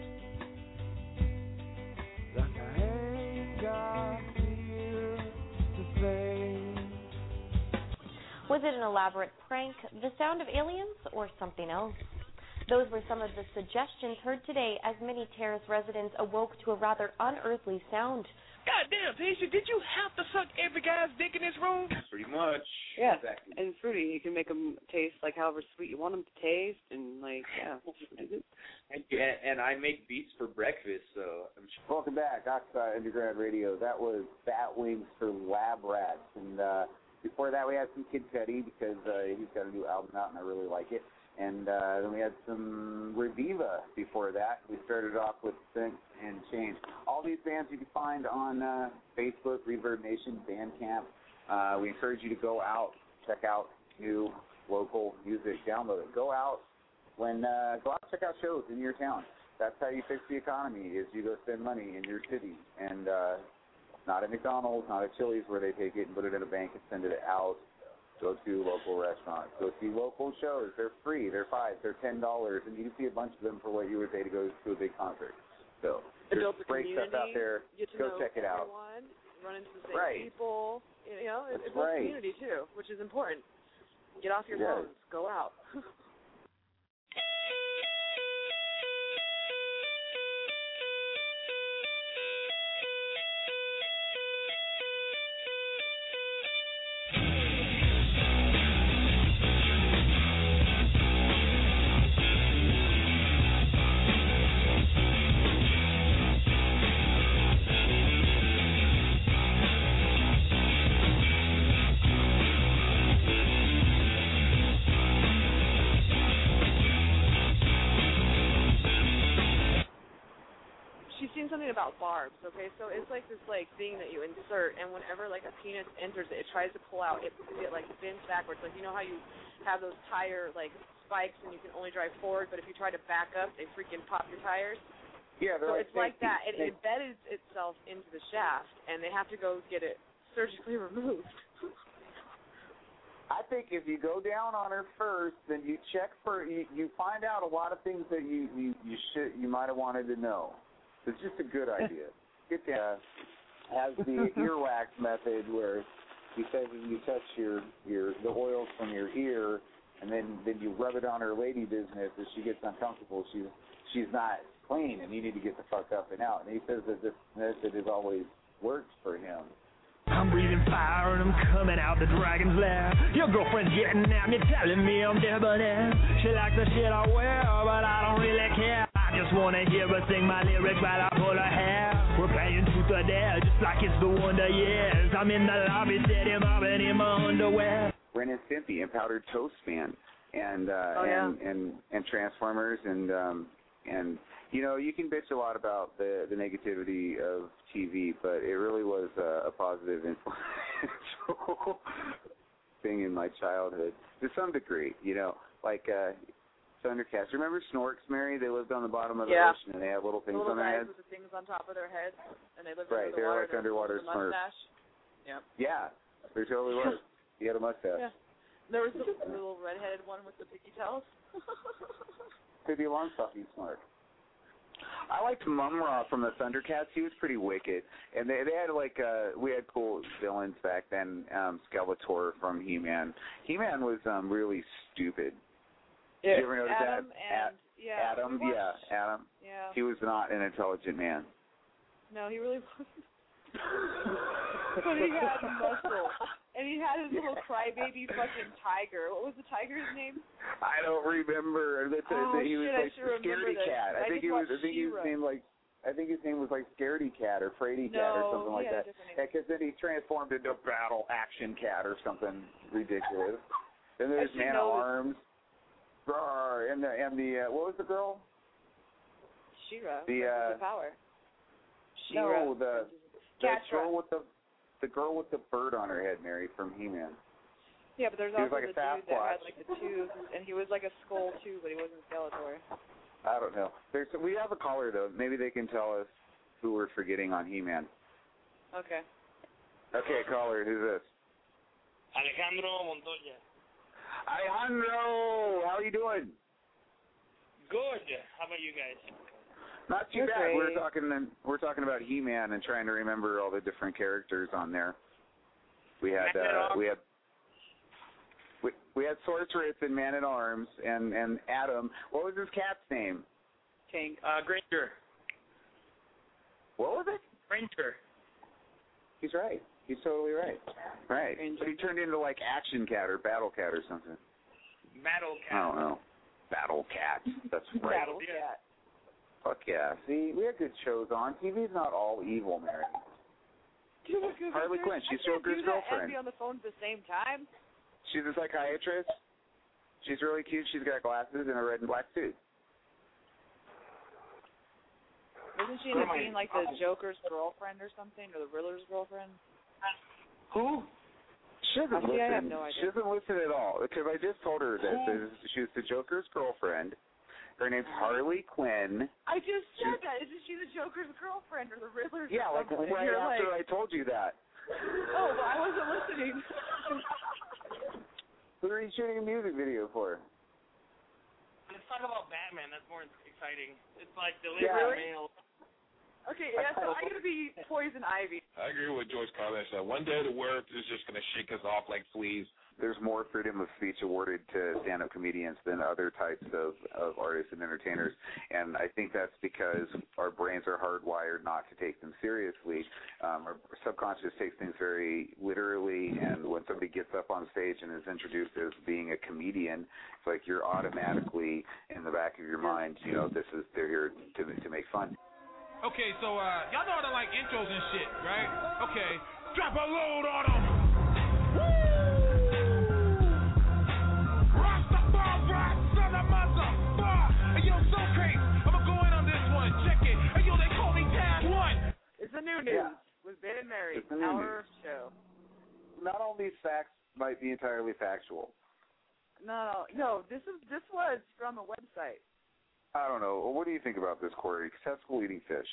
like I ain't got fear to face. Was it an elaborate prank, the sound of aliens, or something else? Those were some of the suggestions heard today as many terrace residents awoke to a rather unearthly sound. Goddamn, Tisha, did you have to suck every guy's dick in this room? Pretty much. Yeah, Exactly. and fruity. You can make them taste like however sweet you want them to taste, and And I make beats for breakfast, so I'm sure. Welcome back, Oxide Underground Radio. That was Bat Wings for Lab Rats, and before that we had some Kid Cudi because he's got a new album out and I really like it. And then we had some Reviva before that. We started off with Sense and Change. All these bands you can find on Facebook, Reverb Nation, Bandcamp. We encourage you to go out, check out new local music, download it. Go out, check out shows in your town. That's how you fix the economy, is you go spend money in your city. And not at McDonald's, not at Chili's where they take it and put it in a bank and send it out. Go to local restaurants. Go see local shows. They're free. They're $5. They're $10, and you can see a bunch of them for what you would pay to go to a big concert. So there's great stuff out there. Go check it out. Run into the same people. It builds community too, which is important. Get off your phones. Go out. Something about barbs, okay? So it's like this thing that you insert, and whenever a penis enters it tries to pull out, it bends backwards. Like, you know how you have those tire spikes and you can only drive forward, but if you try to back up, they freaking pop your tires. Yeah, so it's like that. It embedded itself into the shaft, and they have to go get it surgically removed. I think if you go down on her first, then you check you find out a lot of things that you might have wanted to know. It's just a good idea. It has the earwax method where he says you touch the oils from your ear, and then you rub it on her lady business. If she gets uncomfortable, she's not clean, and you need to get the fuck up and out. And he says that this method has always worked for him. I'm breathing fire and I'm coming out the dragon's lair. Your girlfriend's getting at me, telling me I'm debonair. She likes the shit I wear, but I don't really care. I just wanna hear her sing my lyrics while I pull her hair. We're playing truth or dare, just like it's the Wonder Years. I'm in the lobby, steady mobbing in my underwear. Ren and Stimpy and Powdered Toast Man, and Transformers, and you can bitch a lot about the negativity of TV, but it really was a positive influence thing in my childhood to some degree. Thundercats. Remember Snorks, Mary? They lived on the bottom of the ocean, and they had little things on their heads. With the things on top of their heads, and they lived under the water. Right, they're like underwater Smurfs. Yep. Yeah, there totally was. He had a mustache. Yeah. There was the little redheaded one with the piggy tails. Could be a long-suffering Smurf. I liked Mumra from the Thundercats. He was pretty wicked, and they had we had cool villains back then. Skeletor from He-Man. He-Man was really stupid. Yeah. Did you ever notice Adam that? Adam. Yeah. He was not an intelligent man. No, he really wasn't. But he had muscle. And he had his little crybaby fucking tiger. What was the tiger's name? I don't remember. He was like Scaredy Cat. I think his name was like Scaredy Cat or Frady Cat or something like that. Because then he transformed into Battle Action Cat or something ridiculous. Then there's Man at Arms. And the what was the girl? She-Ra. The Power. She-Ra. No, the girl with the bird on her head, Mary, from He-Man. Yeah, but there's he also was like the a dude that had like the tubes, and he was like a skull too, but he wasn't Skeletor. I don't know. We have a caller though. Maybe they can tell us who we're forgetting on He-Man. Okay. Okay, caller, who's this? Alejandro Montoya. Alejandro, how are you doing? Good. How about you guys? Not too bad. We're talking about He-Man and trying to remember all the different characters on there. We had Sorceress and Man at Arms and Adam. What was his cat's name? King. Granger. What was it? Granger. He's right. He's totally right. Right. But he turned into like Action Cat or Battle Cat or something. Battle Cat. I don't know. Battle Cat. That's right. Battle Cat. Fuck yeah. See, we have good shows on. TV's not all evil, Mary. Harley Quinn. She's Joker's girlfriend. And be on the phone at the same time. She's a psychiatrist. She's really cute. She's got glasses and a red and black suit. Wasn't she end up being like the Joker's girlfriend or something, or the Riddler's girlfriend? Who? She doesn't listen. I have no idea. She doesn't listen at all because I just told her that she was the Joker's girlfriend. Her name's Harley Quinn. I just said that. Isn't she the Joker's girlfriend or the Riddler's girlfriend? Yeah, like right after I told you that. Oh, but I wasn't listening. Who are you shooting a music video for? Let's talk about Batman. That's more exciting. It's like delivering mail. Okay, yeah, so I'm going to be Poison Ivy. I agree with Joyce Carlin. So one day the world is just going to shake us off like fleas. There's more freedom of speech awarded to stand-up comedians than other types of artists and entertainers, and I think that's because our brains are hardwired not to take them seriously. Our subconscious takes things very literally, and when somebody gets up on stage and is introduced as being a comedian, it's like you're automatically in the back of your mind, you know, they're here to make fun. Okay, so y'all know how to like intros and shit, right? Okay, drop a load on them. It's the new news with Ben and Mary, our show. Not all these facts might be entirely factual. No, this was from a website. I don't know. What do you think about this, Corey? Successful eating fish.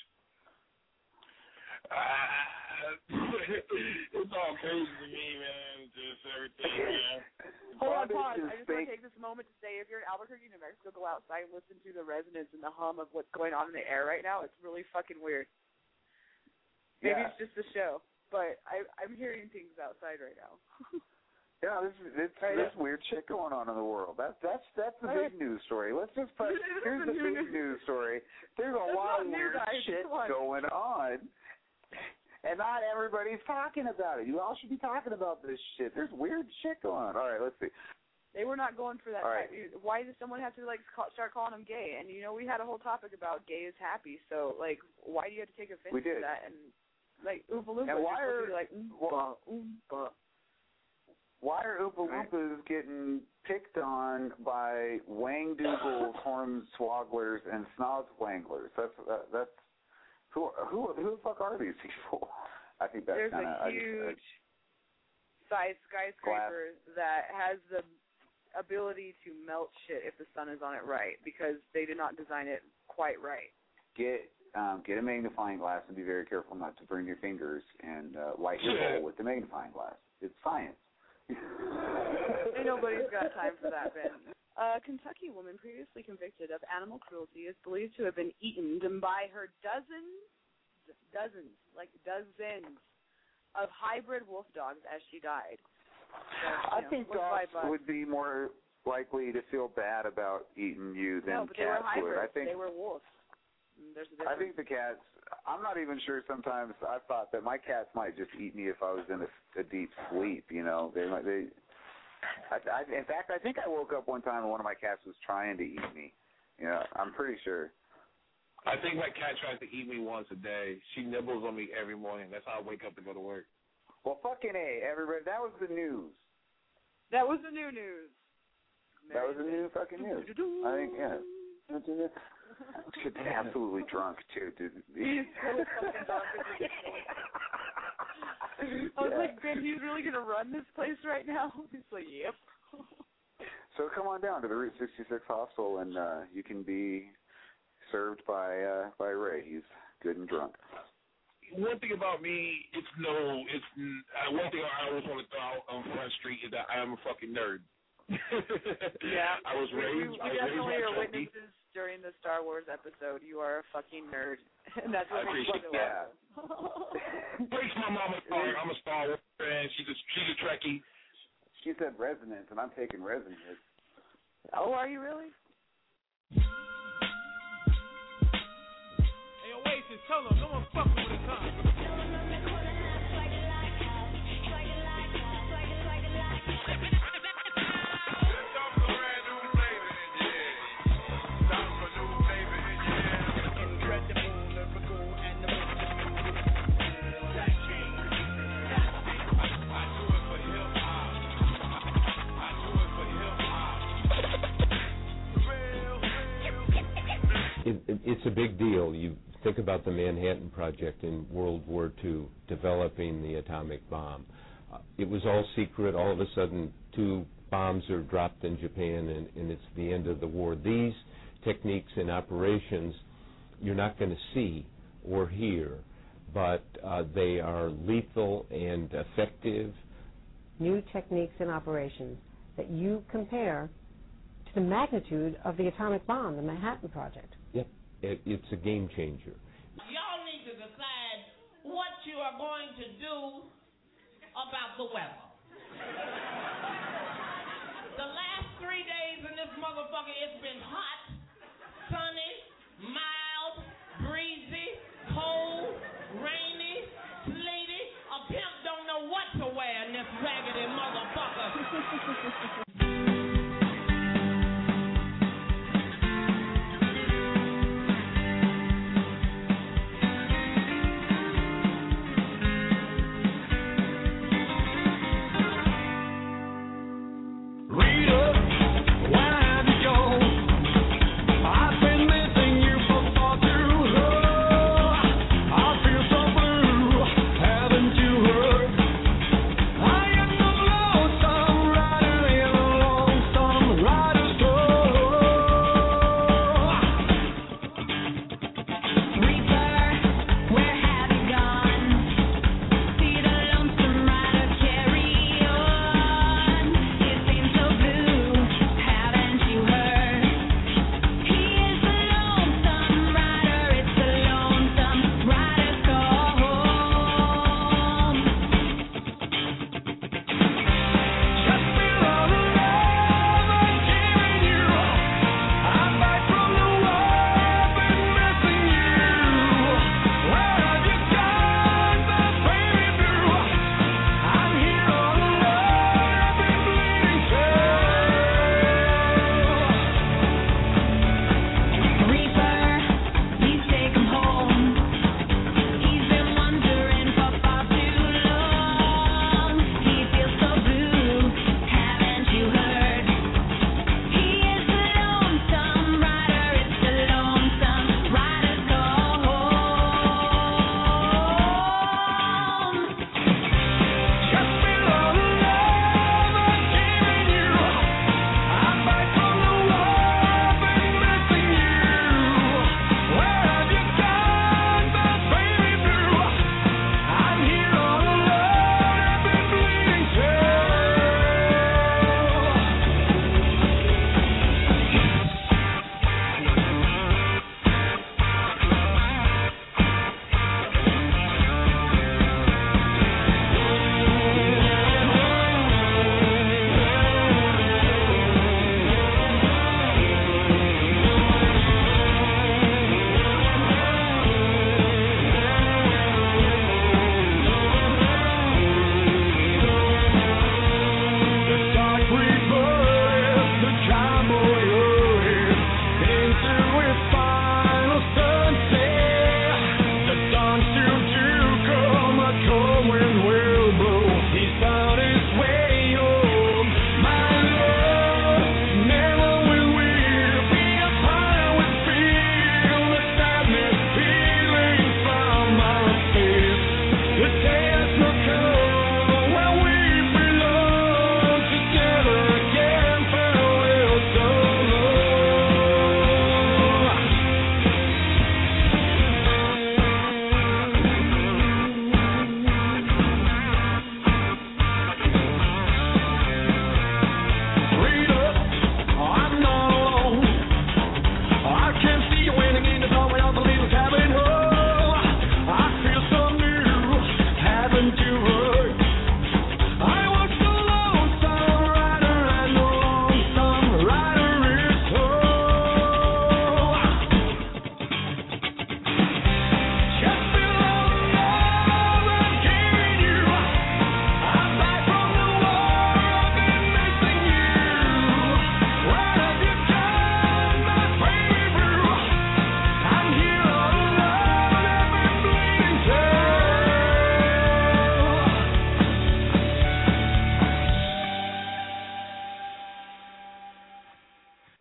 It's all crazy to me, man. Just everything, man. Hold on, pause. I just want to take this moment to say, if you're in Albuquerque, New Mexico, go outside and listen to the resonance and the hum of what's going on in the air right now. It's really fucking weird. Maybe it's just the show, but I'm hearing things outside right now. Yeah, there's weird shit going on in the world. That's the big news story. Let's just put here's the big news story. There's a lot of weird shit going on, and not everybody's talking about it. You all should be talking about this shit. There's weird shit going on. All right, let's see. They were not going for that. Right. Why does someone have to start calling them gay? And you know, we had a whole topic about gay is happy. So why do you have to take offense to that? And Oompa Loompa. And why are Oompa? Why are Oompa Loompas getting picked on by Wang Doogles, Hornswogglers, and Snozzwanglers? That's who the fuck are these people? I think that's there's a huge size skyscraper that has the ability to melt shit if the sun is on it right, because they did not design it quite right. Get a magnifying glass and be very careful not to burn your fingers and light your bowl with the magnifying glass. It's science. Ain't nobody's got time for that, Ben. A Kentucky woman previously convicted of animal cruelty is believed to have been eaten by her dozens of hybrid wolf dogs as she died. So, I think dogs would be more likely to feel bad about eating you than but cats they were hybrids. would. I think they were wolves. There's a difference. I think the cats. I'm not even sure. Sometimes I've thought that my cats might just eat me if I was in a deep sleep. You know, in fact, I think I woke up one time and one of my cats was trying to eat me. You know, I'm pretty sure. I think my cat tries to eat me once a day. She nibbles on me every morning. That's how I wake up to go to work. Well, fucking A, everybody. That was the news. That was the new news. That was the new fucking news. I think, yeah. She's absolutely drunk, too, dude. He's so fucking drunk. I was like, man, he's really going to run this place right now? He's like, yep. So come on down to the Route 66 Hostel, and you can be served by Ray. He's good and drunk. One thing about me, one thing I always want to throw out on Front Street is that I am a fucking nerd. Yeah. I was raised. We definitely are witnesses during the Star Wars episode. You are a fucking nerd, and that's what makes it that. Breaks my mama's heart. I'm a Star Wars fan. She's a Trekkie. She said resonance, and I'm taking resonance. Oh, are you really? Hey, Oasis, tell them no one fucking with a con. It's a big deal. You think about the Manhattan Project in World War II, developing the atomic bomb. It was all secret. All of a sudden, 2 bombs are dropped in Japan, and it's the end of the war. These techniques and operations you're not going to see or hear, but they are lethal and effective. New techniques and operations that you compare to the magnitude of the atomic bomb, the Manhattan Project. Yep, it's a game changer. Y'all need to decide what you are going to do about the weather. The last 3 days in this motherfucker, it's been hot, sunny, mild, breezy, cold, rainy, sleety. A pimp don't know what to wear in this raggedy motherfucker. Read up.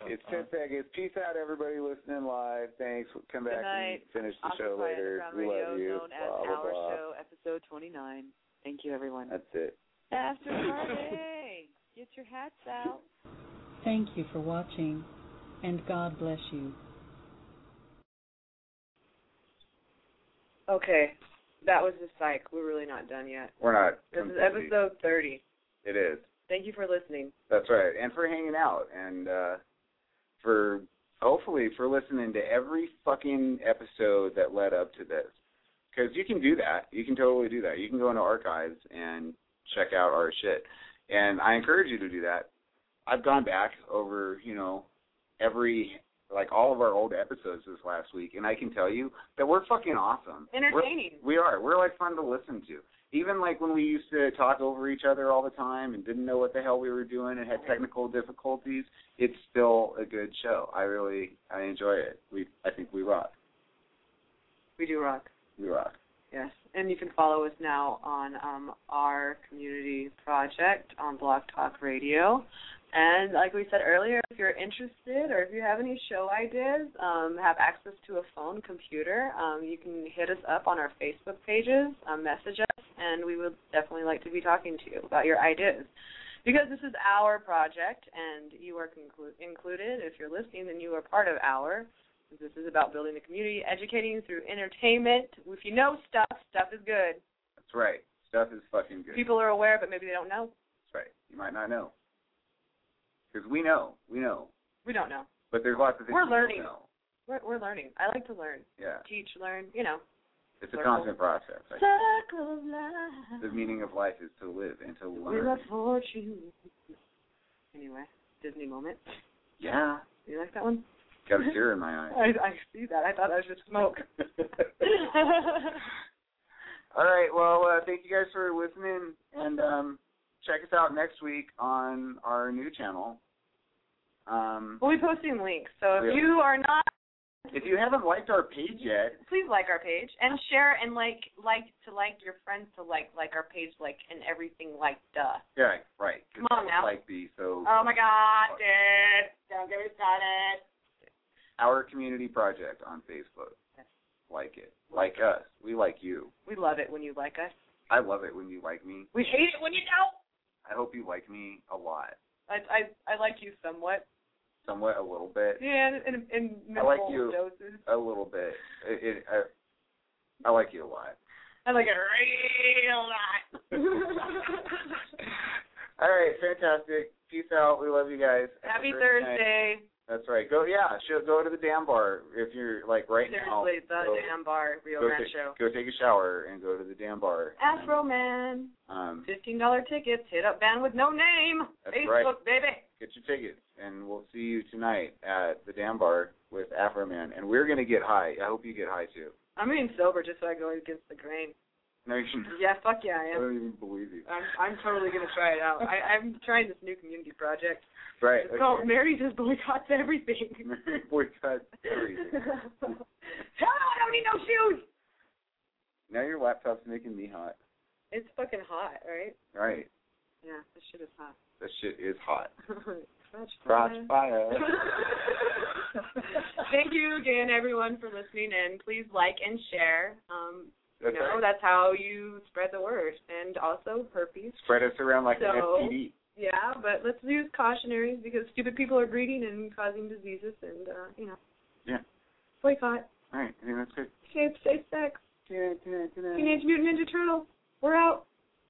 It's 10 seconds. Peace out, everybody listening live. Thanks. We'll come back and finish the show later. We love you. Known as Our Show, episode 29. Thank you, everyone. That's it. After party. Get your hats out. Thank you for watching, and God bless you. Okay, that was the psych. We're really not done yet. We're not. This is episode 30. It is. Thank you for listening. That's right, and for hanging out, and for hopefully for listening to every fucking episode that led up to this. Because you can do that. You can totally do that. You can go into archives and check out our shit. And I encourage you to do that. I've gone back over, all of our old episodes this last week, and I can tell you that we're fucking awesome. Entertaining. We are. We're, fun to listen to. Even, when we used to talk over each other all the time and didn't know what the hell we were doing and had technical difficulties, it's still a good show. I enjoy it. I think we rock. We do rock. We rock. Yes, and you can follow us now on our community project on Blog Talk Radio. And like we said earlier, if you're interested or if you have any show ideas, have access to a phone, computer, you can hit us up on our Facebook pages, message us, and we would definitely like to be talking to you about your ideas. Because this is our project, and you are included. If you're listening, then you are part of our. This is about building the community, educating through entertainment. If you know stuff is good. That's right. Stuff is fucking good. People are aware, but maybe they don't know. That's right. You might not know. Because we know. We don't know. But there's lots of things we're learning. We don't know. We're learning. I like to learn. Yeah. Teach, learn, It's a constant process. Circle of life. The meaning of life is to live and to learn. Wheel of fortune. Anyway, Disney moment. Yeah. You like that one? Got a tear in my eye. I see that. I thought that was just smoke. All right. Well, thank you guys for listening, and check us out next week on our new channel. We'll be posting links. So if you are not, if you haven't liked our page yet, please like our page and share and like your friends to like our page, and everything duh. Yeah, right. Come on now. Oh my God, dude! Don't get me started. Our community project on Facebook. Like it. Like us. We like you. We love it when you like us. I love it when you like me. We hate it when you don't. I hope you like me a lot. I like you somewhat. Somewhat, a little bit. Yeah, in minimal I like you doses. A little bit. I like you a lot. I like it a real lot. All right, fantastic. Peace out. We love you guys. Happy Thursday. Night. That's right. Go to the Damn Bar if you're right now. Seriously, the Damn Bar, Rio Grande show. Go take a shower and go to the Damn Bar. Afro Man. $15 tickets. Hit up band with no name. That's Facebook, right. baby. Get your tickets, and we'll see you tonight at the Damn Bar with Afro Man. And we're gonna get high. I hope you get high too. I'm being sober just so I go against the grain. No, you shouldn't. Yeah, fuck yeah, I am. I don't even believe you. I'm totally gonna try it out. I'm trying this new community project. Right. It's called Mary Just Boycotts Everything. Mary Boycotts Everything. I don't need no shoes. Now your laptop's making me hot. It's fucking hot, right? Right. Yeah, this shit is hot. This shit is hot. Crotch fire. Thank you again, everyone, for listening, and please like and share. Right. That's how you spread the word, and also herpes. Spread us around like an STD. Yeah, but let's use cautionaries because stupid people are breeding and causing diseases, and Yeah. Boycott. All right, I think that's good. Safe sex. Teenage Mutant Ninja Turtles. We're out.